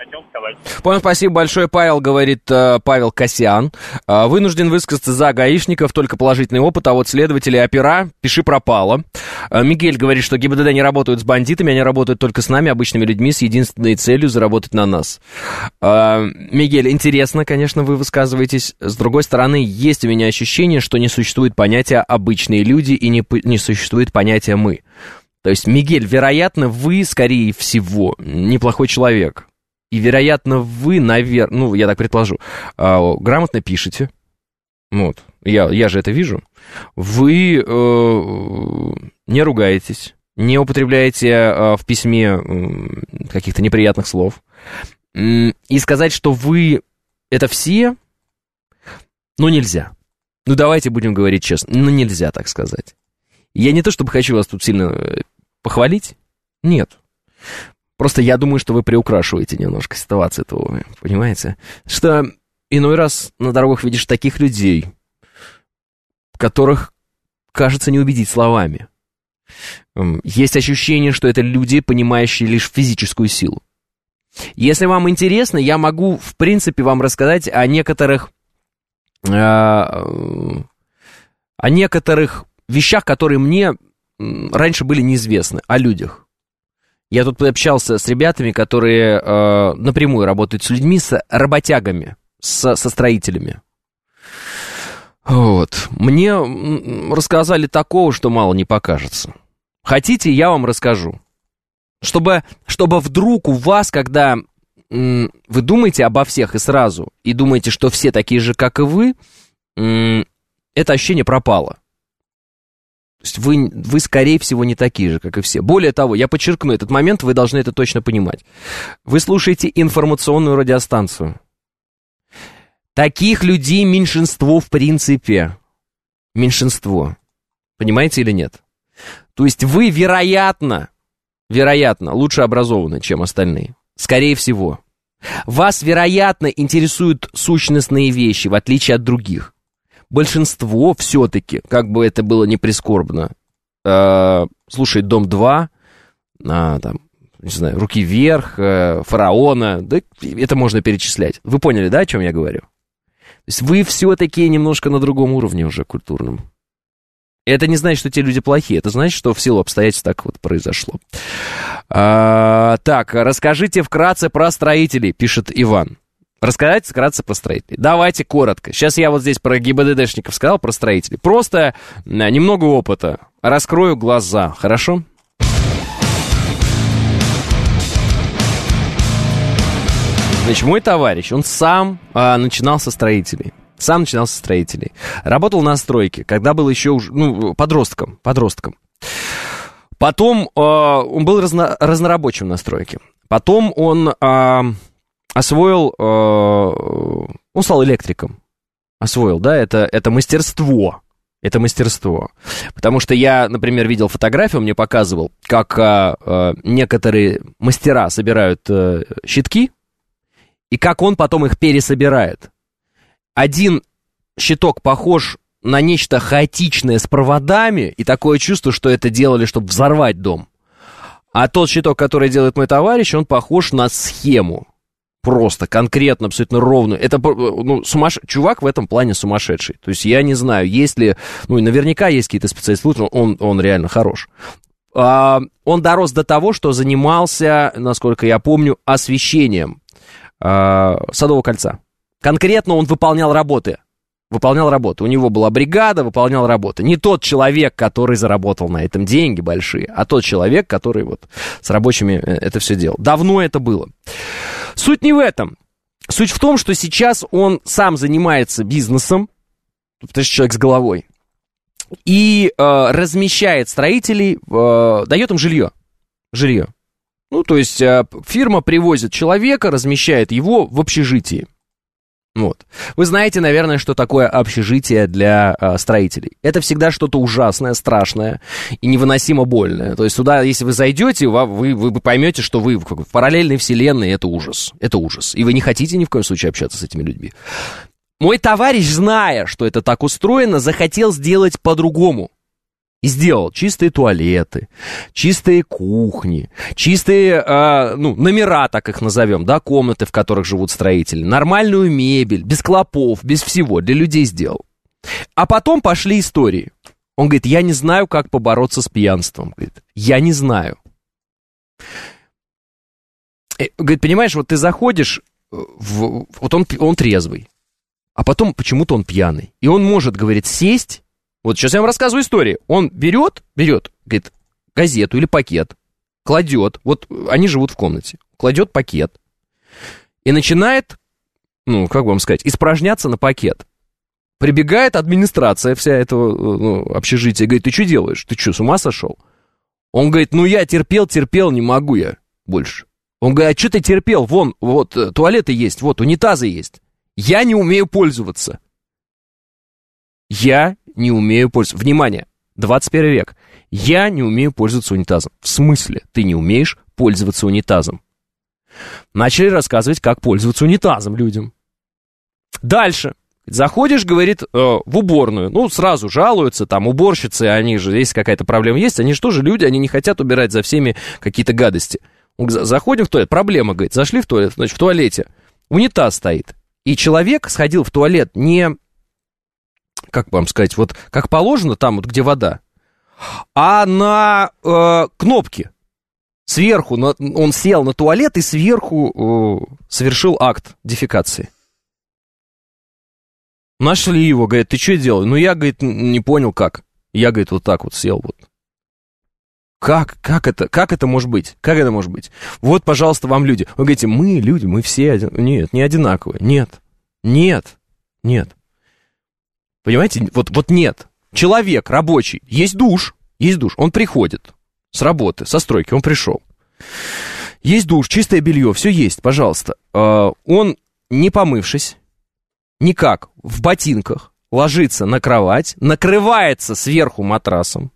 [SPEAKER 21] сказать.
[SPEAKER 2] Понял, спасибо большое, Павел, говорит э, Павел Касьян. Э, вынужден высказаться за гаишников, только положительный опыт, а вот следователи и опера, пиши пропало. Э, Мигель говорит, что ГИБДД не работают с бандитами, они работают только с нами, обычными людьми, с единственной целью заработать на нас. Э, Мигель, интересно, конечно, вы высказываетесь. С другой стороны, есть у меня ощущение, что не существует понятия «обычные люди» и не, не существует понятия «мы». То есть, Мигель, вероятно, вы, скорее всего, неплохой человек. И, вероятно, вы, наверное, ну, я так предположу, грамотно пишете. Вот, я, я же это вижу. Вы э, не ругаетесь, не употребляете э, в письме э, каких-то неприятных слов. И сказать, что вы это все, ну, нельзя. Ну, давайте будем говорить честно, ну, нельзя так сказать. Я не то чтобы хочу вас тут сильно похвалить, нет. Просто я думаю, что вы приукрашиваете немножко ситуацию этого, понимаете? Что иной раз на дорогах видишь таких людей, которых, кажется, не убедить словами. Есть ощущение, что это люди, понимающие лишь физическую силу. Если вам интересно, я могу, в принципе, вам рассказать о некоторых... о некоторых... вещах, которые мне раньше были неизвестны, о людях. Я тут общался с ребятами, которые э, напрямую работают с людьми, с работягами, с, со строителями. Вот. Мне рассказали такого, что мало не покажется. Хотите, я вам расскажу. Чтобы, чтобы вдруг у вас, когда м, вы думаете обо всех и сразу, и думаете, что все такие же, как и вы, м, это ощущение пропало. То есть вы, вы, скорее всего, не такие же, как и все. Более того, я подчеркну этот момент, вы должны это точно понимать. Вы слушаете информационную радиостанцию. Таких людей меньшинство в принципе. Меньшинство. Понимаете или нет? То есть вы, вероятно, вероятно, лучше образованы, чем остальные. Скорее всего. Вас, вероятно, интересуют сущностные вещи, в отличие от других. Большинство все-таки, как бы это было не прискорбно, э, слушает «Дом-два», э, там, не знаю, «Руки вверх», э, «Фараона», да, это можно перечислять. Вы поняли, да, о чем я говорю? То есть вы все-таки немножко на другом уровне уже культурном. Это не значит, что те люди плохие, это значит, что в силу обстоятельств так вот произошло. А, так, расскажите вкратце про строителей, пишет Иван. Рассказать вкратце про строителей. Давайте коротко. Сейчас я вот здесь про ГИБДДшников сказал, про строителей. Просто немного опыта. Раскрою глаза. Хорошо? Значит, мой товарищ, он сам а, начинал со строителей. Сам начинал со строителей. Работал на стройке, когда был еще ну, подростком. Подростком. Потом а, он был разно, разнорабочим на стройке. Потом он... А, освоил, э, он стал электриком, освоил, да, это, это мастерство, это мастерство, потому что я, например, видел фотографию, он мне показывал, как э, некоторые мастера собирают э, щитки, и как он потом их пересобирает. Один щиток похож на нечто хаотичное с проводами, и такое чувство, что это делали, чтобы взорвать дом, а тот щиток, который делает мой товарищ, он похож на схему. Просто, конкретно, абсолютно ровно. Это, ну, сумаш... чувак в этом плане сумасшедший. То есть я не знаю, есть ли... Ну, наверняка есть какие-то специалисты, но он, он реально хорош. А, он дорос до того, что занимался, насколько я помню, освещением а, Садового кольца. Конкретно он выполнял работы. Выполнял работы. У него была бригада, выполнял работы. Не тот человек, который заработал на этом деньги большие, а тот человек, который вот с рабочими это все делал. Давно это было. Суть не в этом. Суть в том, что сейчас он сам занимается бизнесом, то есть человек с головой, и э, размещает строителей, э, дает им жилье. Жилье. Ну, то есть э, фирма привозит человека, размещает его в общежитии. Вот. Вы знаете, наверное, что такое общежитие для э, строителей. Это всегда что-то ужасное, страшное и невыносимо больное. То есть туда, если вы зайдете, вы, вы, вы поймете, что вы в параллельной вселенной, это ужас. Это ужас. И вы не хотите ни в коем случае общаться с этими людьми. Мой товарищ, зная, что это так устроено, захотел сделать по-другому. и сделал чистые туалеты, чистые кухни, чистые, э, ну, номера, так их назовем, да, комнаты, в которых живут строители, нормальную мебель, без клопов, без всего, для людей сделал. А потом пошли истории. Он говорит, я не знаю, как побороться с пьянством. Говорит, я не знаю. Говорит, понимаешь, вот ты заходишь, в, вот он, он трезвый, а потом почему-то он пьяный. И он может, говорит, сесть. Вот сейчас я вам рассказываю историю. Он берет, берет, говорит, газету или пакет, кладет, вот они живут в комнате, кладет пакет и начинает, ну, как вам сказать, испражняться на пакет. Прибегает администрация вся этого, ну, общежития, говорит, ты что делаешь? Ты что, с ума сошел? Он говорит, ну я терпел, терпел, не могу я больше. Он говорит, а что ты терпел? Вон, вот, туалеты есть, вот, унитазы есть. Я не умею пользоваться. Я не умею пользоваться. Внимание, двадцать первый век. Я не умею пользоваться унитазом. В смысле, ты не умеешь пользоваться унитазом? Начали рассказывать, как пользоваться унитазом людям. Дальше. Заходишь, говорит, э, в уборную, ну, сразу жалуются, там, уборщицы, они же, если какая-то проблема есть, они же тоже люди, они не хотят убирать за всеми какие-то гадости. Заходим в туалет, проблема, говорит, зашли в туалет, значит, в туалете унитаз стоит, и человек сходил в туалет не, как вам сказать, вот, как положено, там вот, где вода, а на э, кнопке. Сверху, на, он сел на туалет и сверху э, совершил акт дефекации. Нашли его, говорит, ты что делал? Ну, я, говорит, не понял, как. Я, говорит, вот так вот сел, вот. Как? Как это? Как это может быть? Как это может быть? Вот, пожалуйста, вам люди. Вы говорите, мы люди, мы все один... Нет, не одинаковые. Нет. Нет. Нет. Понимаете? Вот, вот нет. Человек рабочий. Есть душ. Есть душ. Он приходит с работы, со стройки. Он пришел. Есть душ, чистое белье. Все есть, пожалуйста. Он, не помывшись, никак, в ботинках, ложится на кровать, накрывается сверху матрасом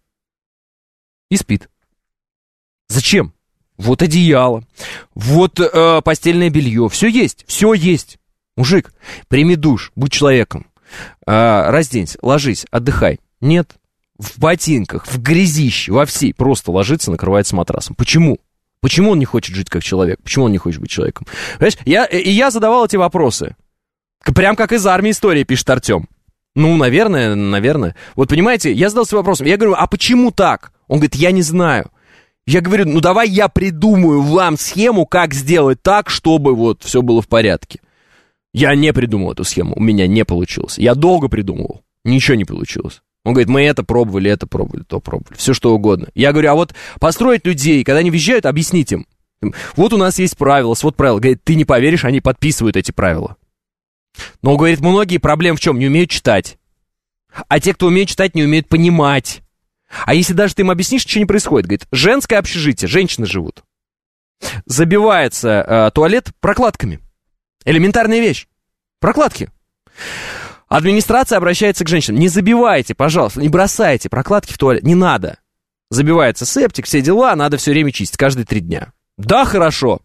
[SPEAKER 2] и спит. Зачем? Вот одеяло, вот э, постельное белье, все есть, все есть. Мужик, прими душ, будь человеком, э, разденься, ложись, отдыхай. Нет, в ботинках, в грязище, во всей, просто ложится, накрывается матрасом. Почему? Почему он не хочет жить как человек? Почему он не хочет быть человеком? Понимаешь, я, и я задавал эти вопросы. Прям как из армии история, пишет Артем. Ну, наверное, наверное. Вот понимаете, я задался вопросом. Я говорю, а почему так? Он говорит, я не знаю. Я говорю, ну давай я придумаю вам схему, как сделать так, чтобы вот все было в порядке. Я не придумал эту схему, у меня не получилось. Я долго придумывал, ничего не получилось. Он говорит, мы это пробовали, это пробовали, то пробовали, все что угодно. Я говорю, а вот построить людей, когда они въезжают, объяснить им. Вот у нас есть правила, свод правил. Говорит, ты не поверишь, они подписывают эти правила. Но, говорит, многие проблемы в чем? Не умеют читать. А те, кто умеет читать, не умеют понимать. А если даже ты им объяснишь, ничего не происходит. Говорит, женское общежитие, женщины живут. Забивается э, туалет прокладками. Элементарная вещь. Прокладки. Администрация обращается к женщинам. Не забивайте, пожалуйста, не бросайте прокладки в туалет. Не надо. Забивается септик, все дела, надо все время чистить, каждые три дня. Да, хорошо.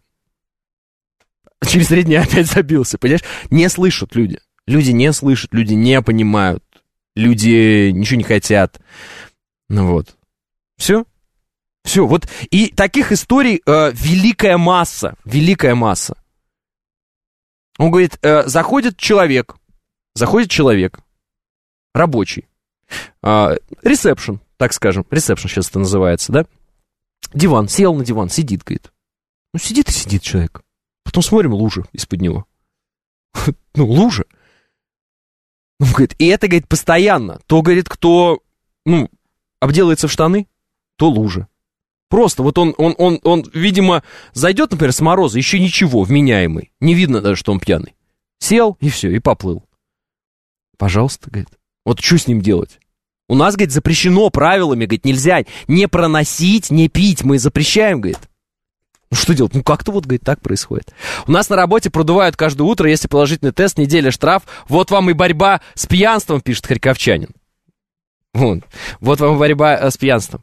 [SPEAKER 2] Через три дня опять забился, понимаешь? Не слышат люди. Люди не слышат, люди не понимают. Люди ничего не хотят. Ну вот. Все. Все. Вот. И таких историй э, великая масса. Великая масса. Он говорит, э, заходит человек. Заходит человек. Рабочий. Э, ресепшн, так скажем. Ресепшн сейчас это называется, да? Диван. Сел на диван, сидит, говорит. Ну, сидит и сидит человек. Потом смотрим, лужа из-под него. Ну, лужа. Ну, говорит, и это, говорит, постоянно. То, говорит, кто, ну, обделается в штаны, то лужа. Просто вот он, он, он, он, видимо, зайдет, например, с мороза, еще ничего, вменяемый. Не видно даже, что он пьяный. Сел, и все, и поплыл. Пожалуйста, говорит. Вот что с ним делать? У нас, говорит, запрещено правилами, говорит, нельзя не проносить, не пить. Мы запрещаем, говорит. Ну, что делать? Ну, как-то вот, говорит, так происходит. У нас на работе продувают каждое утро, если положительный тест, неделя штраф. Вот вам и борьба с пьянством, пишет харьковчанин. Вот, вот вам и борьба с пьянством.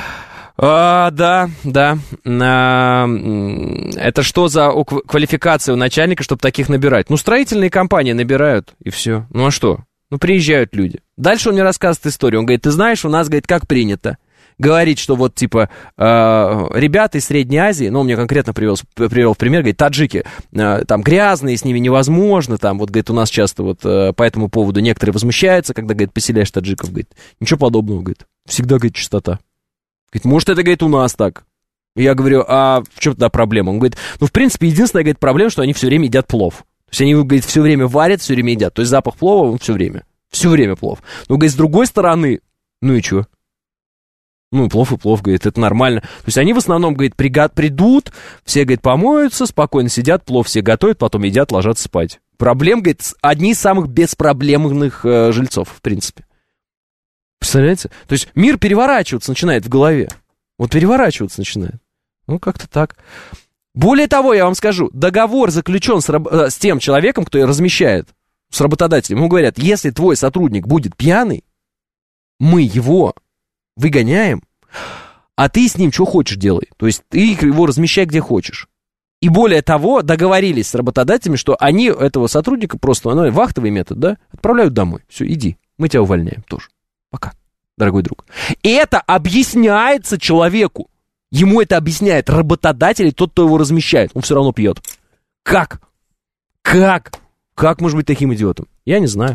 [SPEAKER 2] А, да, да. А, это что за квалификация у начальника, чтобы таких набирать? Ну, строительные компании набирают, и все. Ну, а что? Ну, приезжают люди. Дальше он мне рассказывает историю. Он говорит, ты знаешь, у нас, говорит, как принято. Говорит, что вот, типа, э, ребята из Средней Азии, ну, он мне конкретно привел, привел в пример, говорит, таджики, э, там, грязные, с ними невозможно, там, вот, говорит, у нас часто вот э, по этому поводу некоторые возмущаются, когда, говорит, поселяешь таджиков, говорит, ничего подобного, говорит, всегда, говорит, чистота. Говорит, может, это, говорит, у нас так. Я говорю, а в чем тогда проблема? Он говорит, ну, в принципе, единственная, говорит, проблема, что они все время едят плов. То есть они, говорит, все время варят, все время едят. То есть запах плова, он все время. Все время плов. Но, говорит, с другой стороны, ну и что? Ну, плов и плов, говорит, это нормально. То есть они в основном, говорит, пригад, придут, все, говорит, помоются, спокойно сидят, плов все готовят, потом едят, ложатся спать. Проблем, говорит, одни из самых беспроблемных э, жильцов, в принципе. Представляете? То есть мир переворачиваться начинает в голове. Вот переворачиваться начинает. Ну, как-то так. Более того, я вам скажу, договор заключен с, раб... с тем человеком, кто ее размещает, с работодателем. Ему говорят, если твой сотрудник будет пьяный, мы его выгоняем, а ты с ним что хочешь делай. То есть ты его размещай где хочешь. И более того, договорились с работодателями, что они этого сотрудника просто, ну, вахтовый метод, да, отправляют домой. Все, иди, мы тебя увольняем тоже. Пока, дорогой друг. И это объясняется человеку. Ему это объясняет работодатель и тот, кто его размещает. Он все равно пьет. Как? Как? Как может быть таким идиотом? Я не знаю.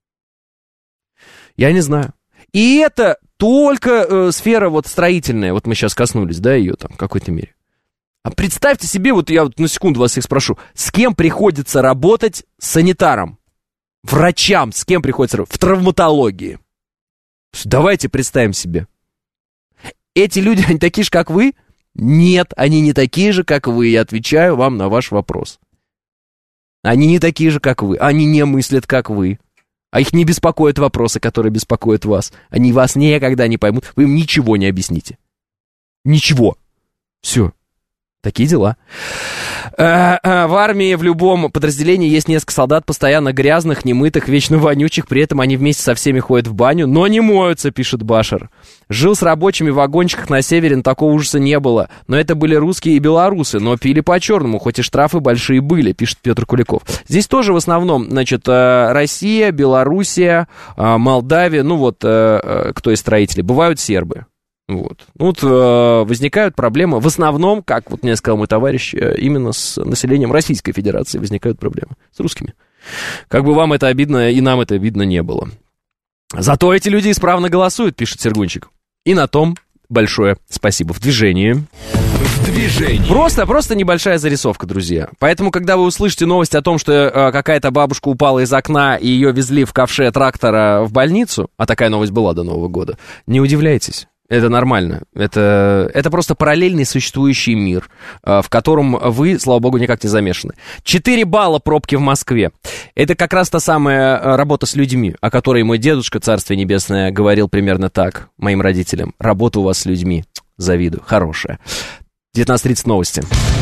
[SPEAKER 2] Я не знаю. И это только э, сфера вот строительная. Вот мы сейчас коснулись, да, ее там в какой-то мере. А представьте себе, вот я вот на секунду вас их спрошу, с кем приходится работать санитаром? Врачам с кем приходится работать? В травматологии. Давайте представим себе. Эти люди, они такие же, как вы? Нет, они не такие же, как вы. Я отвечаю вам на ваш вопрос. Они не такие же, как вы. Они не мыслят, как вы. А их не беспокоят вопросы, которые беспокоят вас. Они вас никогда не поймут. Вы им ничего не объясните. Ничего. Все. Такие дела. В армии в любом подразделении есть несколько солдат, постоянно грязных, немытых, вечно вонючих. При этом они вместе со всеми ходят в баню, но не моются, пишет Башар. Жил с рабочими в вагончиках на севере, но такого ужаса не было. Но это были русские и белорусы, но пили по-черному, хоть и штрафы большие были, пишет Петр Куликов. Здесь тоже в основном, значит, Россия, Белоруссия, Молдавия, ну вот, кто из строителей, бывают сербы. Вот. Вот э, возникают проблемы, в основном, как вот мне сказал мой товарищ, э, именно с населением Российской Федерации возникают проблемы, с русскими. Как бы вам это обидно, и нам это обидно не было. Зато эти люди исправно голосуют, пишет Сергунчик. И на том большое спасибо. В движении. В движении. Просто, просто небольшая зарисовка, друзья. Поэтому, когда вы услышите новость о том, что э, какая-то бабушка упала из окна, и ее везли в ковше трактора в больницу, а такая новость была до Нового года, не удивляйтесь. Это нормально. Это, это просто параллельный существующий мир, в котором вы, слава богу, никак не замешаны. четыре балла пробки в Москве. Это как раз та самая работа с людьми, о которой мой дедушка, царствие небесное, говорил примерно так моим родителям. Работа у вас с людьми. Завидую. Хорошая. девятнадцать тридцать новости.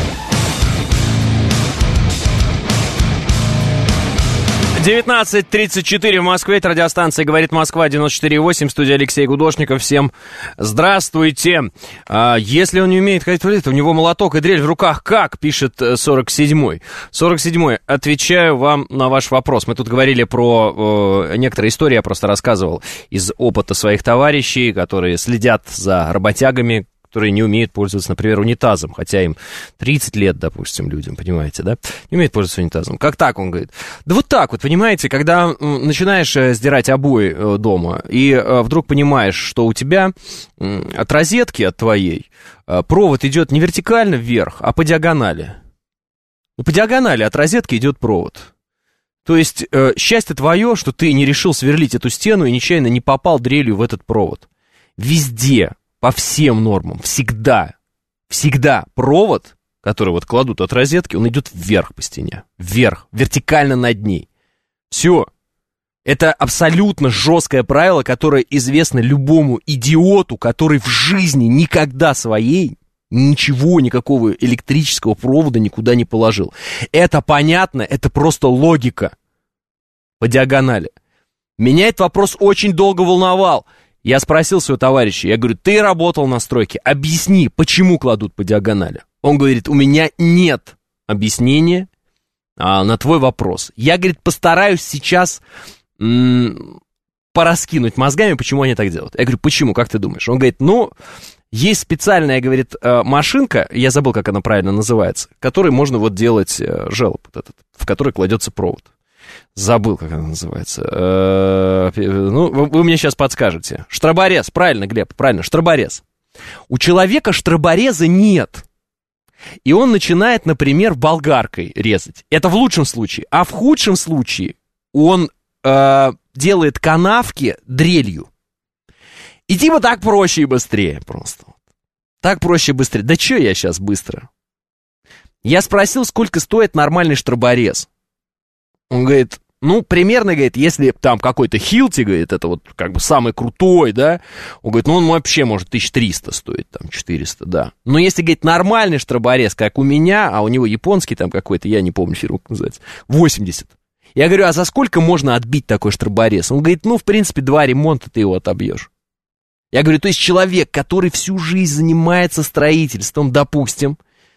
[SPEAKER 2] девятнадцать тридцать четыре в Москве, это радиостанция «Говорит Москва», девяносто четыре и восемь, студия Алексей Гудошников. Всем здравствуйте. А, если он не умеет ходить в туалет, у него молоток и дрель в руках, как, пишет сорок седьмой. сорок седьмой, отвечаю вам на ваш вопрос. Мы тут говорили про э, некоторые истории, я просто рассказывал из опыта своих товарищей, которые следят за работягами, которые не умеют пользоваться, например, унитазом, хотя им тридцать лет, допустим, людям, понимаете, да, не умеют пользоваться унитазом. Как так, он говорит? Да вот так вот, понимаете, когда начинаешь сдирать обои дома, и вдруг понимаешь, что у тебя от розетки, от твоей, провод идет не вертикально вверх, а по диагонали. По диагонали от розетки идет провод. То есть счастье твое, что ты не решил сверлить эту стену и нечаянно не попал дрелью в этот провод. Везде, по всем нормам, всегда, всегда провод, который вот кладут от розетки, он идет вверх по стене, вверх, вертикально над ней. Все. Это абсолютно жесткое правило, которое известно любому идиоту, который в жизни никогда своей ничего, никакого электрического провода никуда не положил. Это понятно, это просто логика по диагонали. Меня этот вопрос очень долго волновал. Я спросил своего товарища, я говорю, ты работал на стройке, объясни, почему кладут по диагонали. Он говорит, у меня нет объяснения а, на твой вопрос. Я, говорит, постараюсь сейчас м- пораскинуть мозгами, почему они так делают. Я говорю, почему, как ты думаешь? Он говорит, ну, есть специальная, говорит, машинка, я забыл, как она правильно называется, которой можно вот делать желоб, вот этот, в который кладется провод. Забыл, как она называется. Ну, вы мне сейчас подскажете. Штроборез, правильно, Глеб, правильно, штроборез. У человека штробореза нет. И он начинает, например, болгаркой резать. Это в лучшем случае. А в худшем случае он э, делает канавки дрелью. И типа так проще и быстрее просто. Так проще и быстрее. Да что я сейчас быстро? Я спросил, сколько стоит нормальный штроборез. Он говорит, ну, примерно, говорит, если там какой-то Хилти, говорит, это вот как бы самый крутой, да, он говорит, ну, он вообще может тысяча триста стоить, там, четыреста, да. Но если, говорит, нормальный штроборез, как у меня, а у него японский там какой-то, я не помню фирму, как называется, восемьдесят. Я говорю, а за сколько можно отбить такой штроборез? Он говорит, ну, в принципе, два ремонта ты его отобьешь. Я говорю, то есть человек, который всю жизнь занимается строительством, допустим,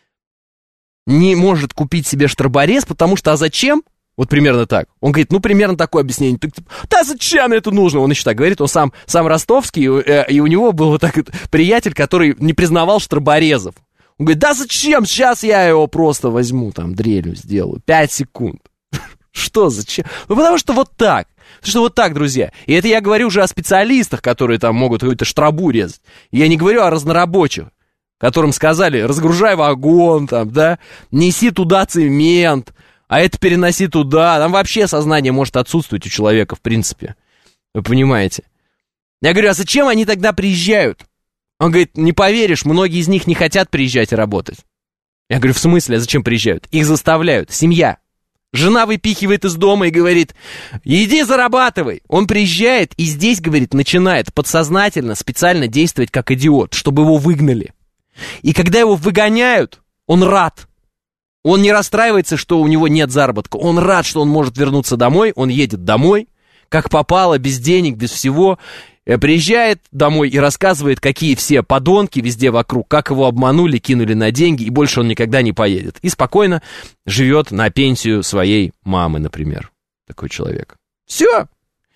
[SPEAKER 2] не может купить себе штроборез, потому что, а зачем? Вот примерно так. Он говорит, ну, примерно такое объяснение. Да зачем это нужно? Он еще так говорит, он сам, сам ростовский, и у него был вот так вот приятель, который не признавал штроборезов. Он говорит, да зачем? Сейчас я его просто возьму, там, дрелью сделаю. Пять секунд. Что, зачем? Ну, потому что вот так. Потому что вот так, друзья. И это я говорю уже о специалистах, которые там могут какую-то штробу резать. Я не говорю о разнорабочих, которым сказали, разгружай вагон, там, да, неси туда цемент, а это переноси туда. Там вообще сознание может отсутствовать у человека, в принципе. Вы понимаете? Я говорю, а зачем они тогда приезжают? Он говорит, не поверишь, многие из них не хотят приезжать и работать. Я говорю, в смысле, а зачем приезжают? Их заставляют, семья. Жена выпихивает из дома и говорит, иди зарабатывай. Он приезжает и здесь, говорит, начинает подсознательно, специально действовать как идиот, чтобы его выгнали. И когда его выгоняют, он рад. Он не расстраивается, что у него нет заработка. Он рад, что он может вернуться домой. Он едет домой, как попало, без денег, без всего. Приезжает домой и рассказывает, какие все подонки везде вокруг, как его обманули, кинули на деньги, и больше он никогда не поедет. И спокойно живет на пенсию своей мамы, например. Такой человек. Все.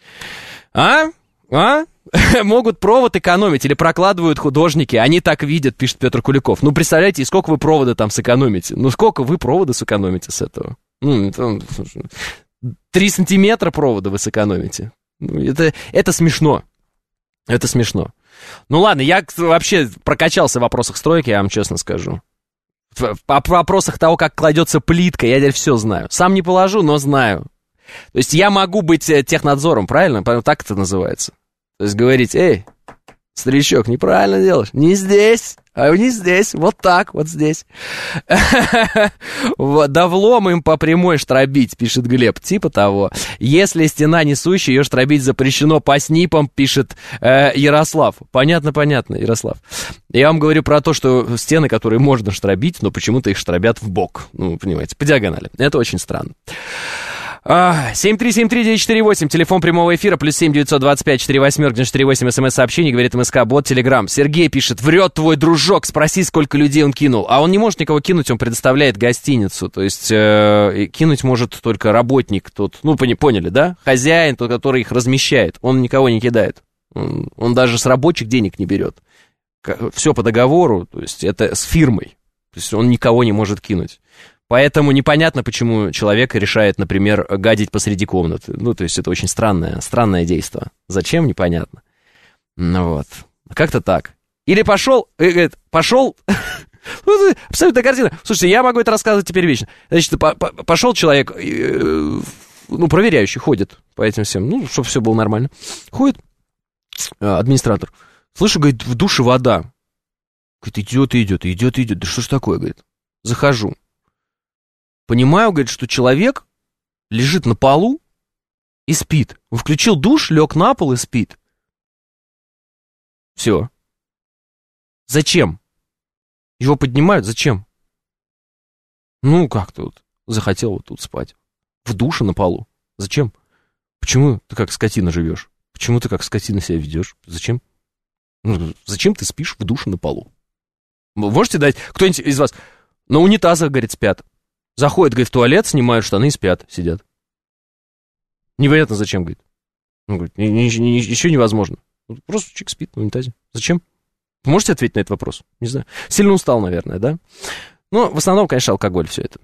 [SPEAKER 2] А? А? Могут провод экономить или прокладывают художники, они так видят, пишет Петр Куликов. Ну, представляете, сколько вы провода там сэкономите? Ну, сколько вы провода сэкономите с этого? Ну, там, три сантиметра провода вы сэкономите. Ну, это, это смешно. Это смешно. Ну, ладно, я вообще прокачался в вопросах стройки, я вам честно скажу. В вопросах того, как кладется плитка, я теперь все знаю. Сам не положу, но знаю. То есть я могу быть технадзором, правильно? Так это называется. То есть говорить, эй, старичок, неправильно делаешь. Не здесь, а не здесь, вот так, вот здесь. Да влом им по прямой штробить, пишет Глеб, типа того. Если стена несущая, ее штробить запрещено по снипам, пишет Ярослав. Понятно, понятно, Ярослав. Я вам говорю про то, что стены, которые можно штробить, но почему-то их штробят в бок. Ну, понимаете, по диагонали. Это очень странно. семь три семь три девять четыре восемь, телефон прямого эфира, плюс семь девятьсот двадцать пять сорок восемь девяносто четыре восемь, смс-сообщение, говорит МСК, бот, Телеграм. Сергей пишет, врет твой дружок, спроси, сколько людей он кинул. А он не может никого кинуть, он предоставляет гостиницу, то есть э, кинуть может только работник тот, ну, поняли, да? Хозяин, тот, который их размещает, он никого не кидает. Он, он даже с рабочих денег не берет. Все по договору, то есть это с фирмой, то есть он никого не может кинуть. Поэтому непонятно, почему человек решает, например, гадить посреди комнаты. Ну, то есть это очень странное, странное действие. Зачем, непонятно. Ну вот, как-то так. Или пошел, говорит, пошел, абсолютная картина. Слушайте, я могу это рассказывать теперь вечно. Значит, пошел человек, ну, проверяющий, ходит по этим всем, ну, чтобы все было нормально. Ходит администратор. Слышу, говорит, в душе вода. Говорит, идет и идет, идет и идет. Да что ж такое, говорит. Захожу. Понимаю, говорит, что человек лежит на полу и спит. Он включил душ, лег на пол и спит. Все. Зачем? Его поднимают, зачем? Ну, как-то вот захотел вот тут спать. В душе на полу. Зачем? Почему ты как скотина живешь? Почему ты как скотина себя ведешь? Зачем? Ну, зачем ты спишь в душе на полу? Вы можете дать, кто-нибудь из вас на унитазах, говорит, спят. Заходят, говорит, в туалет, снимают штаны и спят, сидят. Непонятно зачем, говорит. Он говорит, ничего невозможно. Просто человек спит в унитазе. Зачем? Вы можете ответить на этот вопрос? Не знаю. Сильно устал, наверное, да? Ну, в основном, конечно, алкоголь, все это.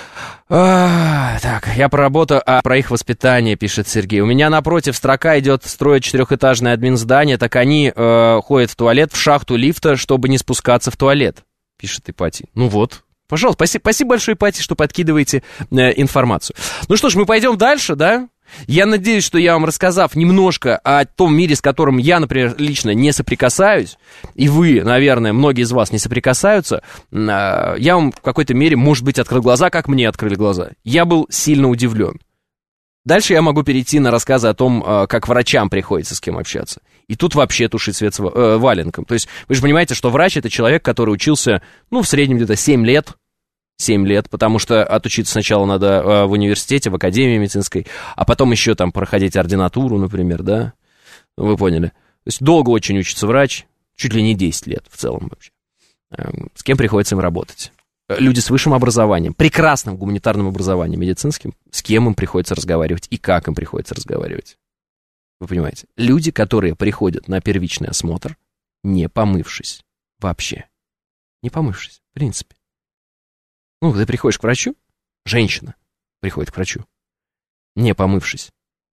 [SPEAKER 2] А, так, я про работу, а про их воспитание, пишет Сергей. У меня напротив строка идет строить четырехэтажное админздание, так они э, ходят в туалет, в шахту лифта, чтобы не спускаться в туалет, пишет Ипатий. Ну вот, пожалуйста, спасибо, спасибо большое, Ипатий, что подкидываете э, информацию. Ну что ж, мы пойдем дальше, да? Я надеюсь, что я вам, рассказав немножко о том мире, с которым я, например, лично не соприкасаюсь, и вы, наверное, многие из вас не соприкасаются, я вам в какой-то мере, может быть, открыл глаза, как мне открыли глаза. Я был сильно удивлен. Дальше я могу перейти на рассказы о том, как врачам приходится с кем общаться. И тут вообще тушить свет с валенком. То есть вы же понимаете, что врач — это человек, который учился, ну, в среднем где-то семь лет, семь лет, потому что отучиться сначала надо э, в университете, в академии медицинской, а потом еще там проходить ординатуру, например, да? Вы поняли. То есть долго очень учится врач, чуть ли не десять лет в целом вообще. Э, с кем приходится им работать? Люди с высшим образованием, прекрасным гуманитарным образованием медицинским, с кем им приходится разговаривать и как им приходится разговаривать. Вы понимаете? Люди, которые приходят на первичный осмотр, не помывшись вообще. Не помывшись, в принципе. Ну, ты приходишь к врачу, женщина приходит к врачу, не помывшись.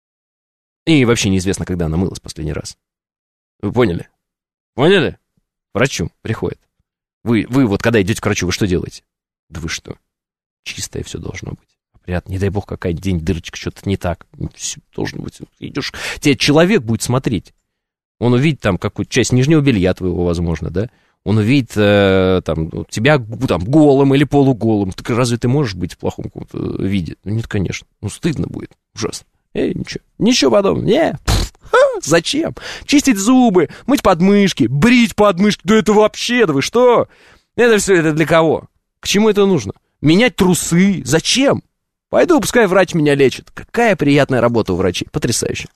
[SPEAKER 2] И вообще неизвестно, когда она мылась последний раз. Вы поняли? Поняли? К врачу приходит. Вы, вы вот когда идете к врачу, вы что делаете? Да вы что? Чистое все должно быть. Приятно, не дай бог, какая-нибудь день дырочка, что-то не так. Все должно быть. Идешь, тебе человек будет смотреть. Он увидит там какую-то часть нижнего белья твоего, возможно, да? Он увидит э, там, тебя там, голым или полуголым. Так разве ты можешь быть в плохом каком-то виде? Ну, нет, конечно. Ну, стыдно будет. Ужасно. Эй, ничего. Ничего подобного. Не. Ха, зачем? Чистить зубы, мыть подмышки, брить подмышки. Да это вообще, да вы что? Это все это для кого? К чему это нужно? Менять трусы. Зачем? Пойду, пускай врач меня лечит. Какая приятная работа у врачей. Потрясающе.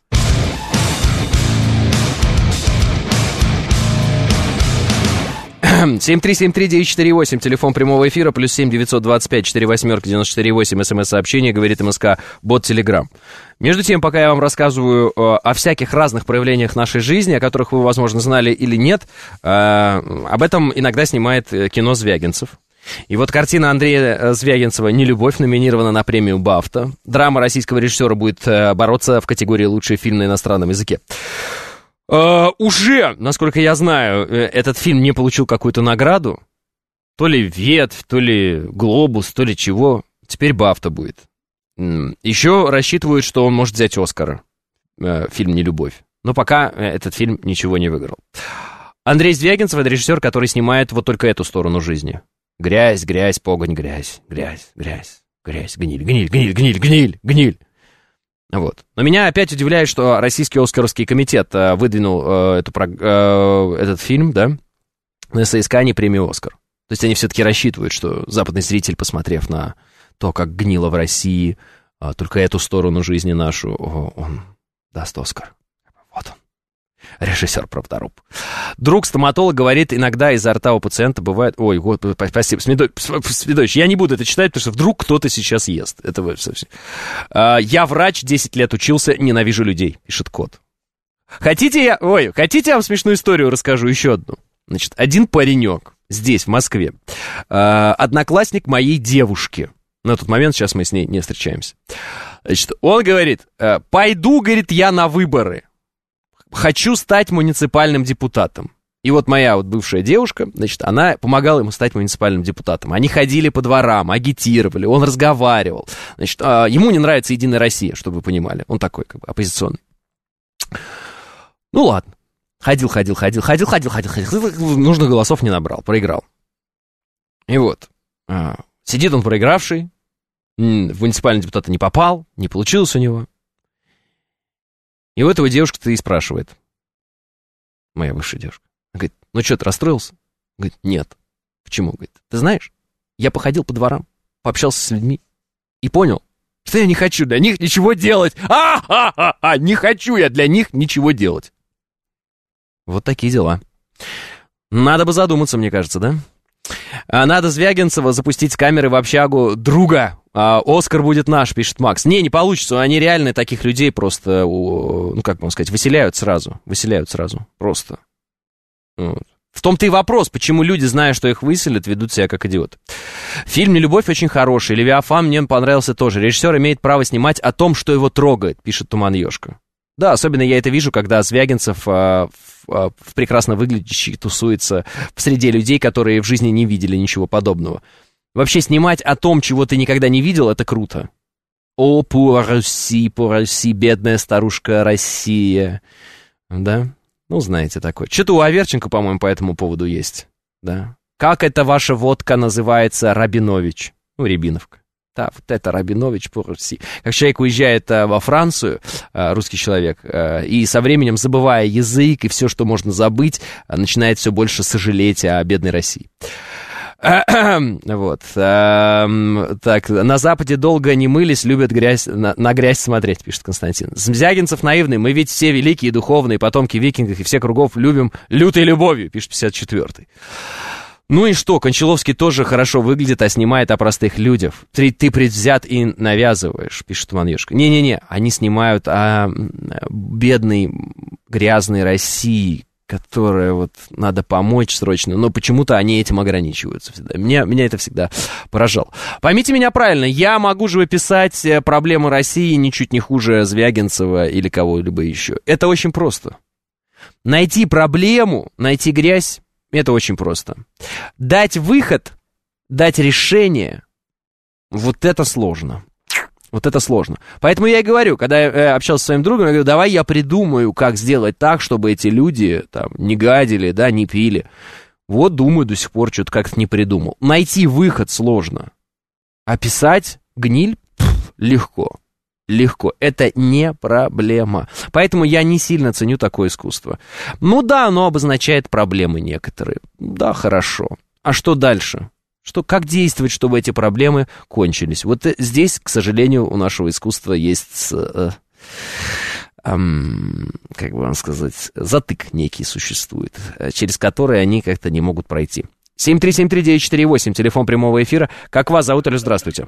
[SPEAKER 2] семь три семь три девять четыре восемь, телефон прямого эфира, плюс семь девятьсот двадцать пять сорок восемь девяносто четыре восемь, смс-сообщение, говорит МСК, бот Телеграм. Между тем, пока я вам рассказываю э, о всяких разных проявлениях нашей жизни, о которых вы, возможно, знали или нет, э, об этом иногда снимает кино Звягинцев. И вот картина Андрея Звягинцева «Нелюбовь» номинирована на премию БАФТА. Драма российского режиссера будет э, бороться в категории «Лучший фильм на иностранном языке». Uh, уже, насколько я знаю, этот фильм не получил какую-то награду. То ли ветвь, то ли глобус, то ли чего. Теперь БАФТА будет. Еще рассчитывают, что он может взять Оскара. Фильм «Нелюбовь». Но пока этот фильм ничего не выиграл. Андрей Звягинцев — это режиссер, который снимает вот только эту сторону жизни. Грязь, грязь, погонь, грязь, грязь, грязь, грязь, гниль, гниль, гниль, гниль, гниль, гниль. Вот. Но меня опять удивляет, что Российский Оскаровский комитет э, выдвинул э, эту, э, этот фильм, да, на соискание премии «Оскар». То есть они все-таки рассчитывают, что западный зритель, посмотрев на то, как гнило в России, э, только эту сторону жизни нашу, о, он даст «Оскар». Вот он, режиссер правдоруб. Друг стоматолог говорит, иногда изо рта у пациента бывает... Ой, господи, спасибо, Смедович, я не буду это читать, потому что вдруг кто-то сейчас ест. Это вы совсем... А, я врач, десять лет учился, ненавижу людей, пишет кот. Хотите я... Ой, хотите я вам смешную историю расскажу, еще одну? Значит, один паренек здесь, в Москве, а, одноклассник моей девушки. На тот момент, сейчас мы с ней не встречаемся. Значит, он говорит, пойду, говорит, я на выборы. Хочу стать муниципальным депутатом. И вот моя вот бывшая девушка, значит, она помогала ему стать муниципальным депутатом. Они ходили по дворам, агитировали, он разговаривал. Значит, ему не нравится «Единая Россия», чтобы вы понимали. Он такой, как бы, оппозиционный. Ну ладно. Ходил, ходил, ходил, ходил, ходил, ходил, ходил. Нужных голосов не набрал, проиграл. И вот, сидит он проигравший, в муниципальный депутат не попал, не получилось у него. И у этого девушка-то и спрашивает, моя бывшая девушка, говорит, ну что, ты расстроился? Говорит, нет. Почему? Говорит, ты знаешь, я походил по дворам, пообщался с людьми и понял, что я не хочу для них ничего делать. А-ха-ха-ха! Не хочу я для них ничего делать. Вот такие дела. Надо бы задуматься, мне кажется, да? Надо Звягинцева запустить с камеры в общагу друга А, Оскар будет наш, пишет Макс. Не, не получится, они реально таких людей просто, ну, как вам сказать, выселяют сразу, выселяют сразу, просто. Вот. В том-то и вопрос, почему люди, зная, что их выселят, ведут себя как идиоты. Фильм «Нелюбовь» очень хороший, «Левиафан» мне понравился тоже. Режиссер имеет право снимать о том, что его трогает, пишет Туман Ёшка. Да, особенно я это вижу, когда Звягинцев а, в, в прекрасно выглядящий тусуется в среде людей, которые в жизни не видели ничего подобного. Вообще снимать о том, чего ты никогда не видел, это круто. О, pour Russie, pour Russie, бедная старушка Россия. Да? Ну, знаете такое. Что-то у Аверченко, по-моему, по этому поводу есть. Да. Как эта ваша водка называется? Рабинович. Ну, Рябиновка. Да, вот это Рабинович по Руси. Как человек уезжает а, во Францию, а, русский человек, а, и со временем, забывая язык и все, что можно забыть, а, начинает все больше сожалеть о бедной России. Вот. Так, на Западе долго не мылись, любят грязь, на, на грязь смотреть, пишет Константин. Звягинцев наивный, мы ведь все великие духовные потомки викингов и все кругов любим лютой любовью, пишет пятьдесят четвёртый. Ну и что, Кончаловский тоже хорошо выглядит, а снимает о простых людях. Ты, ты предвзят и навязываешь, пишет Туман Ёшка. Не-не-не, они снимают о бедной, грязной России, которое вот надо помочь срочно, но почему-то они этим ограничиваются всегда. Меня, меня это всегда поражало. Поймите меня правильно, я могу же описать проблемы России ничуть не хуже Звягинцева или кого-либо еще. Это очень просто. Найти проблему, найти грязь, это очень просто. Дать выход, дать решение, вот это сложно. Вот это сложно. Поэтому я и говорю, когда я э, общался со своим другом, я говорю, давай я придумаю, как сделать так, чтобы эти люди там не гадили, да, не пили. Вот думаю, до сих пор что-то как-то не придумал. Найти выход сложно. Описать гниль пф, легко. Легко. Это не проблема. Поэтому я не сильно ценю такое искусство. Ну да, оно обозначает проблемы некоторые. Да, хорошо. А что дальше? Что, как действовать, чтобы эти проблемы кончились? Вот здесь, к сожалению, у нашего искусства есть, э, э, как бы вам сказать, затык некий существует, через который они как-то не могут пройти. семь три семь три девять четыре восемь, телефон прямого эфира. Как вас зовут? Алло, здравствуйте.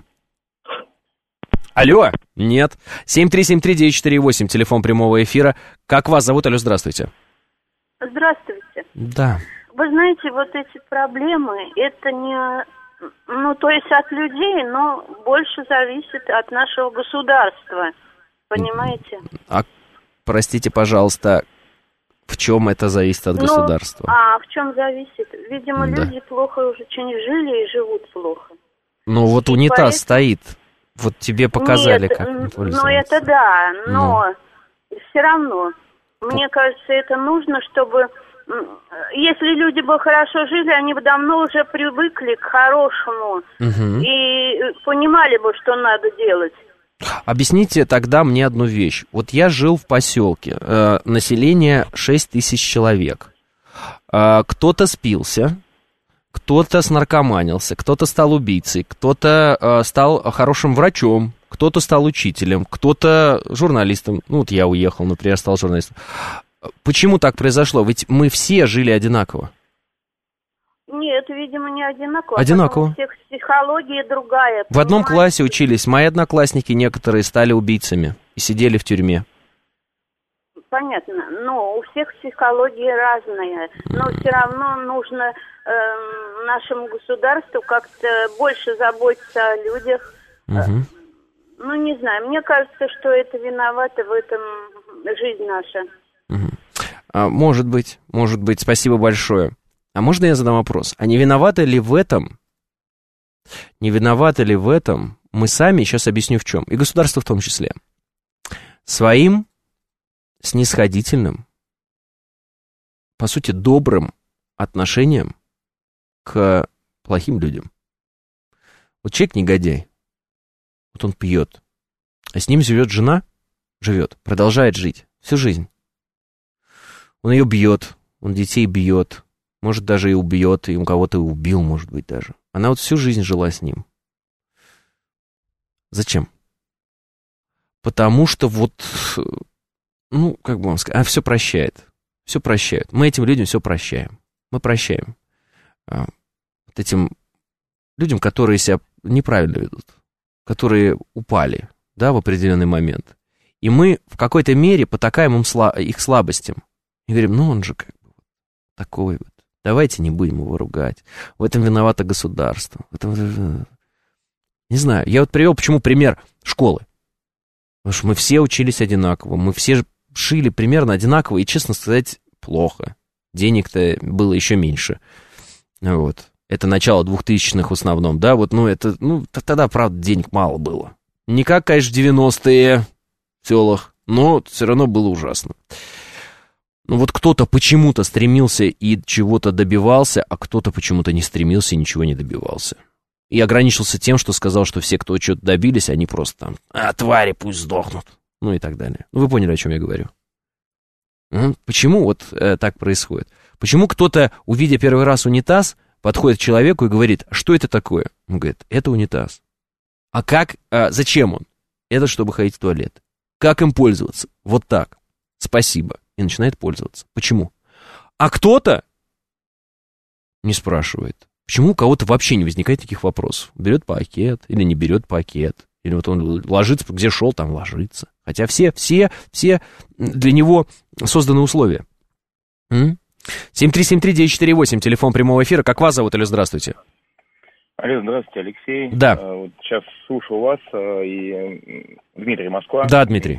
[SPEAKER 2] Алло? Нет. семь три семь три девять четыре восемь, телефон прямого эфира. Как вас зовут? Алло, здравствуйте.
[SPEAKER 1] Здравствуйте.
[SPEAKER 2] Да.
[SPEAKER 1] Вы знаете, вот эти проблемы, это не, ну, то есть от людей, но больше зависит от нашего государства, понимаете?
[SPEAKER 2] А, простите, пожалуйста, в чем это зависит от
[SPEAKER 1] ну,
[SPEAKER 2] государства?
[SPEAKER 1] А в чем зависит? Видимо,
[SPEAKER 2] да.
[SPEAKER 1] люди плохо уже очень жили и живут плохо.
[SPEAKER 2] Ну, вот
[SPEAKER 1] и
[SPEAKER 2] унитаз
[SPEAKER 1] поэтому...
[SPEAKER 2] стоит, вот тебе показали,
[SPEAKER 1] Нет,
[SPEAKER 2] как он
[SPEAKER 1] ну,
[SPEAKER 2] пользоваться.
[SPEAKER 1] это да, но
[SPEAKER 2] ну.
[SPEAKER 1] все равно, мне кажется, это нужно, чтобы... Если люди бы хорошо жили, они бы давно уже привыкли к хорошему угу. и понимали бы, что надо делать.
[SPEAKER 2] Объясните тогда мне одну вещь. Вот я жил в поселке, э, население шесть тысяч человек. Э, кто-то спился, кто-то снаркоманился, кто-то стал убийцей, кто-то э, стал хорошим врачом, кто-то стал учителем, кто-то журналистом. Ну вот я уехал, например, стал журналистом. Почему так произошло? Ведь мы все жили одинаково.
[SPEAKER 1] Нет, видимо, не одинаково.
[SPEAKER 2] Одинаково.
[SPEAKER 1] У всех психология другая.
[SPEAKER 2] В одном классе учились. Мои одноклассники некоторые стали убийцами и сидели в тюрьме.
[SPEAKER 1] Понятно. Но у всех психология разная. Но все равно нужно э, нашему государству как-то больше заботиться о людях.
[SPEAKER 2] Угу.
[SPEAKER 1] Ну, не знаю. Мне кажется, что это виновата в этом жизнь наша.
[SPEAKER 2] А, может быть, может быть, спасибо большое. А можно я задам вопрос? А не виноваты ли в этом, не виноваты ли в этом мы сами, сейчас объясню в чем, и государство в том числе, своим снисходительным, по сути, добрым отношением к плохим людям. Вот человек негодяй, вот он пьет, а с ним живет жена, живет, продолжает жить всю жизнь. Он ее бьет, он детей бьет, может, даже и убьет, и у кого-то и убил, может быть, даже. Она вот всю жизнь жила с ним. Зачем? Потому что вот, ну, как бы вам сказать, она все прощает, все прощает. Мы этим людям все прощаем. Мы прощаем а, вот этим людям, которые себя неправильно ведут. которые упали, да, в определенный момент. И мы в какой-то мере потакаем им сла- их слабостям. И говорим, ну он же как бы такой вот. Давайте не будем его ругать. В этом виновато государство. В этом... Не знаю, я вот привел почему пример школы. Потому что мы все учились одинаково, мы все шили примерно одинаково, и, честно сказать, плохо. Денег-то было еще меньше. Вот. Это начало двухтысячных в основном, да, вот, ну, это, ну, тогда, правда, денег мало было. Не как, конечно, в девяностые в селах, но все равно было ужасно. Ну, вот кто-то почему-то стремился и чего-то добивался, а кто-то почему-то не стремился и ничего не добивался. И ограничился тем, что сказал, что все, кто что-то добились, они просто там, а, твари, пусть сдохнут, ну и так далее. Ну, вы поняли, о чем я говорю. Почему вот э, так происходит? Почему кто-то, увидя первый раз унитаз, подходит к человеку и говорит, что это такое? Он говорит, это унитаз. А как, а зачем он? Это чтобы ходить в туалет. Как им пользоваться? Вот так. Спасибо. И начинает пользоваться. Почему? А кто-то не спрашивает. Почему у кого-то вообще не возникает таких вопросов? Берет пакет или не берет пакет? Или вот он ложится, где шел, там ложится. Хотя все, все, все для него созданы условия. семь три семь три девять четыре восемь, телефон прямого эфира. Как вас зовут, или здравствуйте?
[SPEAKER 3] Алло, здравствуйте, Алексей.
[SPEAKER 2] Да.
[SPEAKER 3] Вот сейчас слушаю вас и Дмитрий, Москва.
[SPEAKER 2] Да, Дмитрий.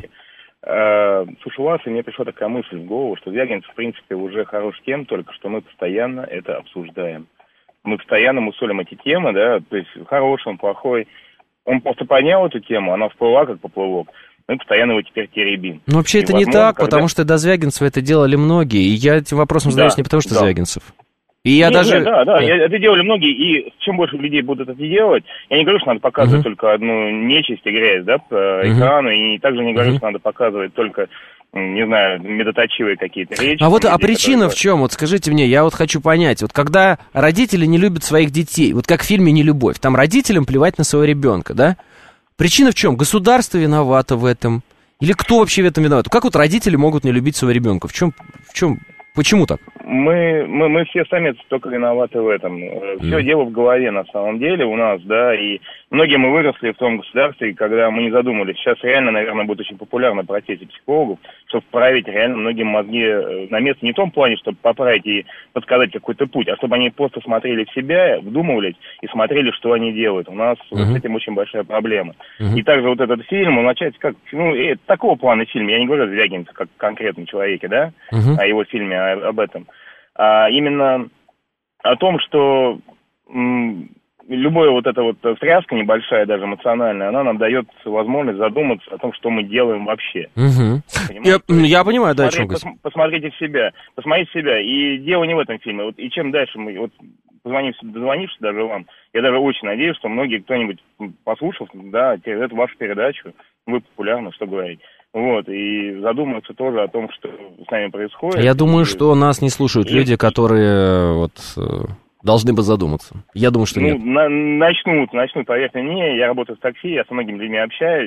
[SPEAKER 3] Слушаю вас, и мне пришла такая мысль в голову, что Звягинцев, в принципе, уже хорош тем, только что мы постоянно это обсуждаем. Мы постоянно мусолим эти темы, да, то есть хороший он, плохой. Он просто поднял эту тему, она всплыла как поплывок. Мы постоянно его теперь теребим.
[SPEAKER 2] Ну, вообще, и, это возможно, не так, когда... потому что до Звягинцева это делали многие. И я этим вопросом задаюсь да, не потому, что да. Звягинцев. И я нет, даже...
[SPEAKER 3] Нет, да, да, да. Это делали многие, и чем больше людей будут это делать, я не говорю, что надо показывать uh-huh. только одну нечисть и грязь, да, по uh-huh. экрану, и также не говорю, uh-huh. что надо показывать только, не знаю, медоточивые какие-то речи.
[SPEAKER 2] А вот,
[SPEAKER 3] людей,
[SPEAKER 2] а причина
[SPEAKER 3] которые...
[SPEAKER 2] в чем? Вот скажите мне, я вот хочу понять, вот когда родители не любят своих детей, вот как в фильме «Нелюбовь», там родителям плевать на своего ребенка, да? Причина в чем? Государство виновато в этом? Или кто вообще в этом виноват? Как вот родители могут не любить своего ребенка? В чем, в чем, почему так?
[SPEAKER 3] Мы, мы, мы все сами только виноваты в этом. Все mm. дело в голове на самом деле у нас, да, и многие мы выросли в том государстве, когда мы не задумались. Сейчас реально, наверное, будет очень популярна профессия психологов, чтобы вправить реально многим мозги на место не в том плане, чтобы поправить и подсказать какой-то путь, а чтобы они просто смотрели в себя, вдумывались и смотрели, что они делают. У нас mm-hmm. с этим очень большая проблема. Mm-hmm. И также вот этот фильм, он начать как, ну, э, такого плана фильм, я не говорю о Звягинцеве как конкретном человеке, да, mm-hmm. о его фильме, о, об этом. А именно о том, что м, любая вот эта вот встряска небольшая, даже эмоциональная, она нам дает возможность задуматься о том, что мы делаем вообще.
[SPEAKER 2] Угу. Я, я понимаю, да, о чем
[SPEAKER 3] пос, посмотрите в себя, посмотрите в себя. И дело не в этом фильме. Вот, и чем дальше мы, вот, позвонив, дозвонившись даже вам, я даже очень надеюсь, что многие, кто-нибудь послушав, да, эту вашу передачу, вы популярны, что говорить. Вот, и задуматься тоже о том, что с нами происходит.
[SPEAKER 2] Я думаю,
[SPEAKER 3] и...
[SPEAKER 2] что нас не слушают и... люди, которые вот должны бы задуматься. Я думаю, что
[SPEAKER 3] ну,
[SPEAKER 2] нет.
[SPEAKER 3] На- начнут, начнут, поверьте мне, я работаю в такси, я со многими людьми общаюсь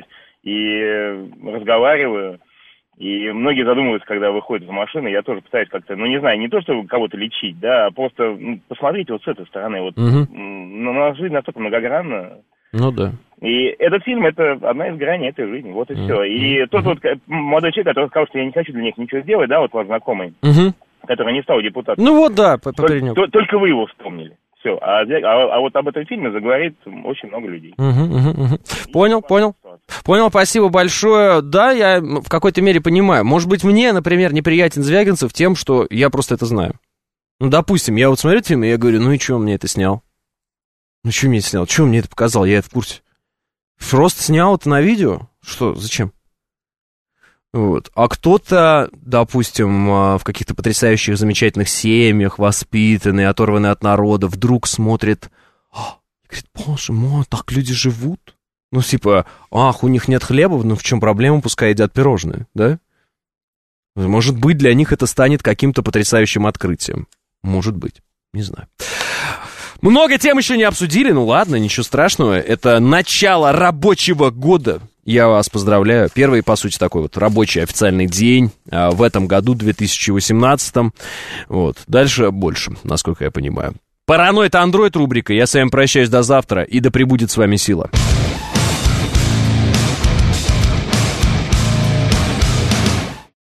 [SPEAKER 3] и разговариваю. И многие задумываются, когда выходят из машины, я тоже пытаюсь как-то, ну, не знаю, не то, чтобы кого-то лечить, да, а просто ну, посмотрите вот с этой стороны. Вот, угу. ну, наша жизнь настолько многогранна.
[SPEAKER 2] Ну, да.
[SPEAKER 3] И этот фильм, это одна из граней этой жизни, вот и mm-hmm. все. И mm-hmm. тот вот молодой человек, который сказал, что я не хочу для них ничего сделать, да, вот ваш знакомый, mm-hmm. который не стал депутатом.
[SPEAKER 2] Ну, вот, да, по
[SPEAKER 3] только, только вы его вспомнили. Все. А, а, а вот об этом фильме заговорит очень много людей.
[SPEAKER 2] Угу, угу, угу. Понял, понял. Понял, спасибо большое. Да, я в какой-то мере понимаю. Может быть, мне, например, неприятен Звягинцев тем, что я просто это знаю. Ну, допустим, я вот смотрю фильм, и я говорю, ну и что он мне это снял? Ну, что мне это снял? Что он мне это показал? Я это в курсе. Просто снял это на видео? Что, зачем? Вот. А кто-то, допустим, в каких-то потрясающих, замечательных семьях, воспитанный, оторванный от народа, вдруг смотрит, и говорит, боже мой, так люди живут? Ну, типа, ах, у них нет хлеба, ну в чем проблема, пускай едят пирожные, да? Может быть, для них это станет каким-то потрясающим открытием. Может быть, не знаю. Много тем еще не обсудили, ну ладно, ничего страшного. Это начало рабочего года. Я вас поздравляю. Первый, по сути, такой вот рабочий официальный день а, в этом году, две тысячи восемнадцатом. Вот. Дальше больше, насколько я понимаю. Параноид Андроид рубрика. Я с вами прощаюсь до завтра, и да пребудет с вами сила.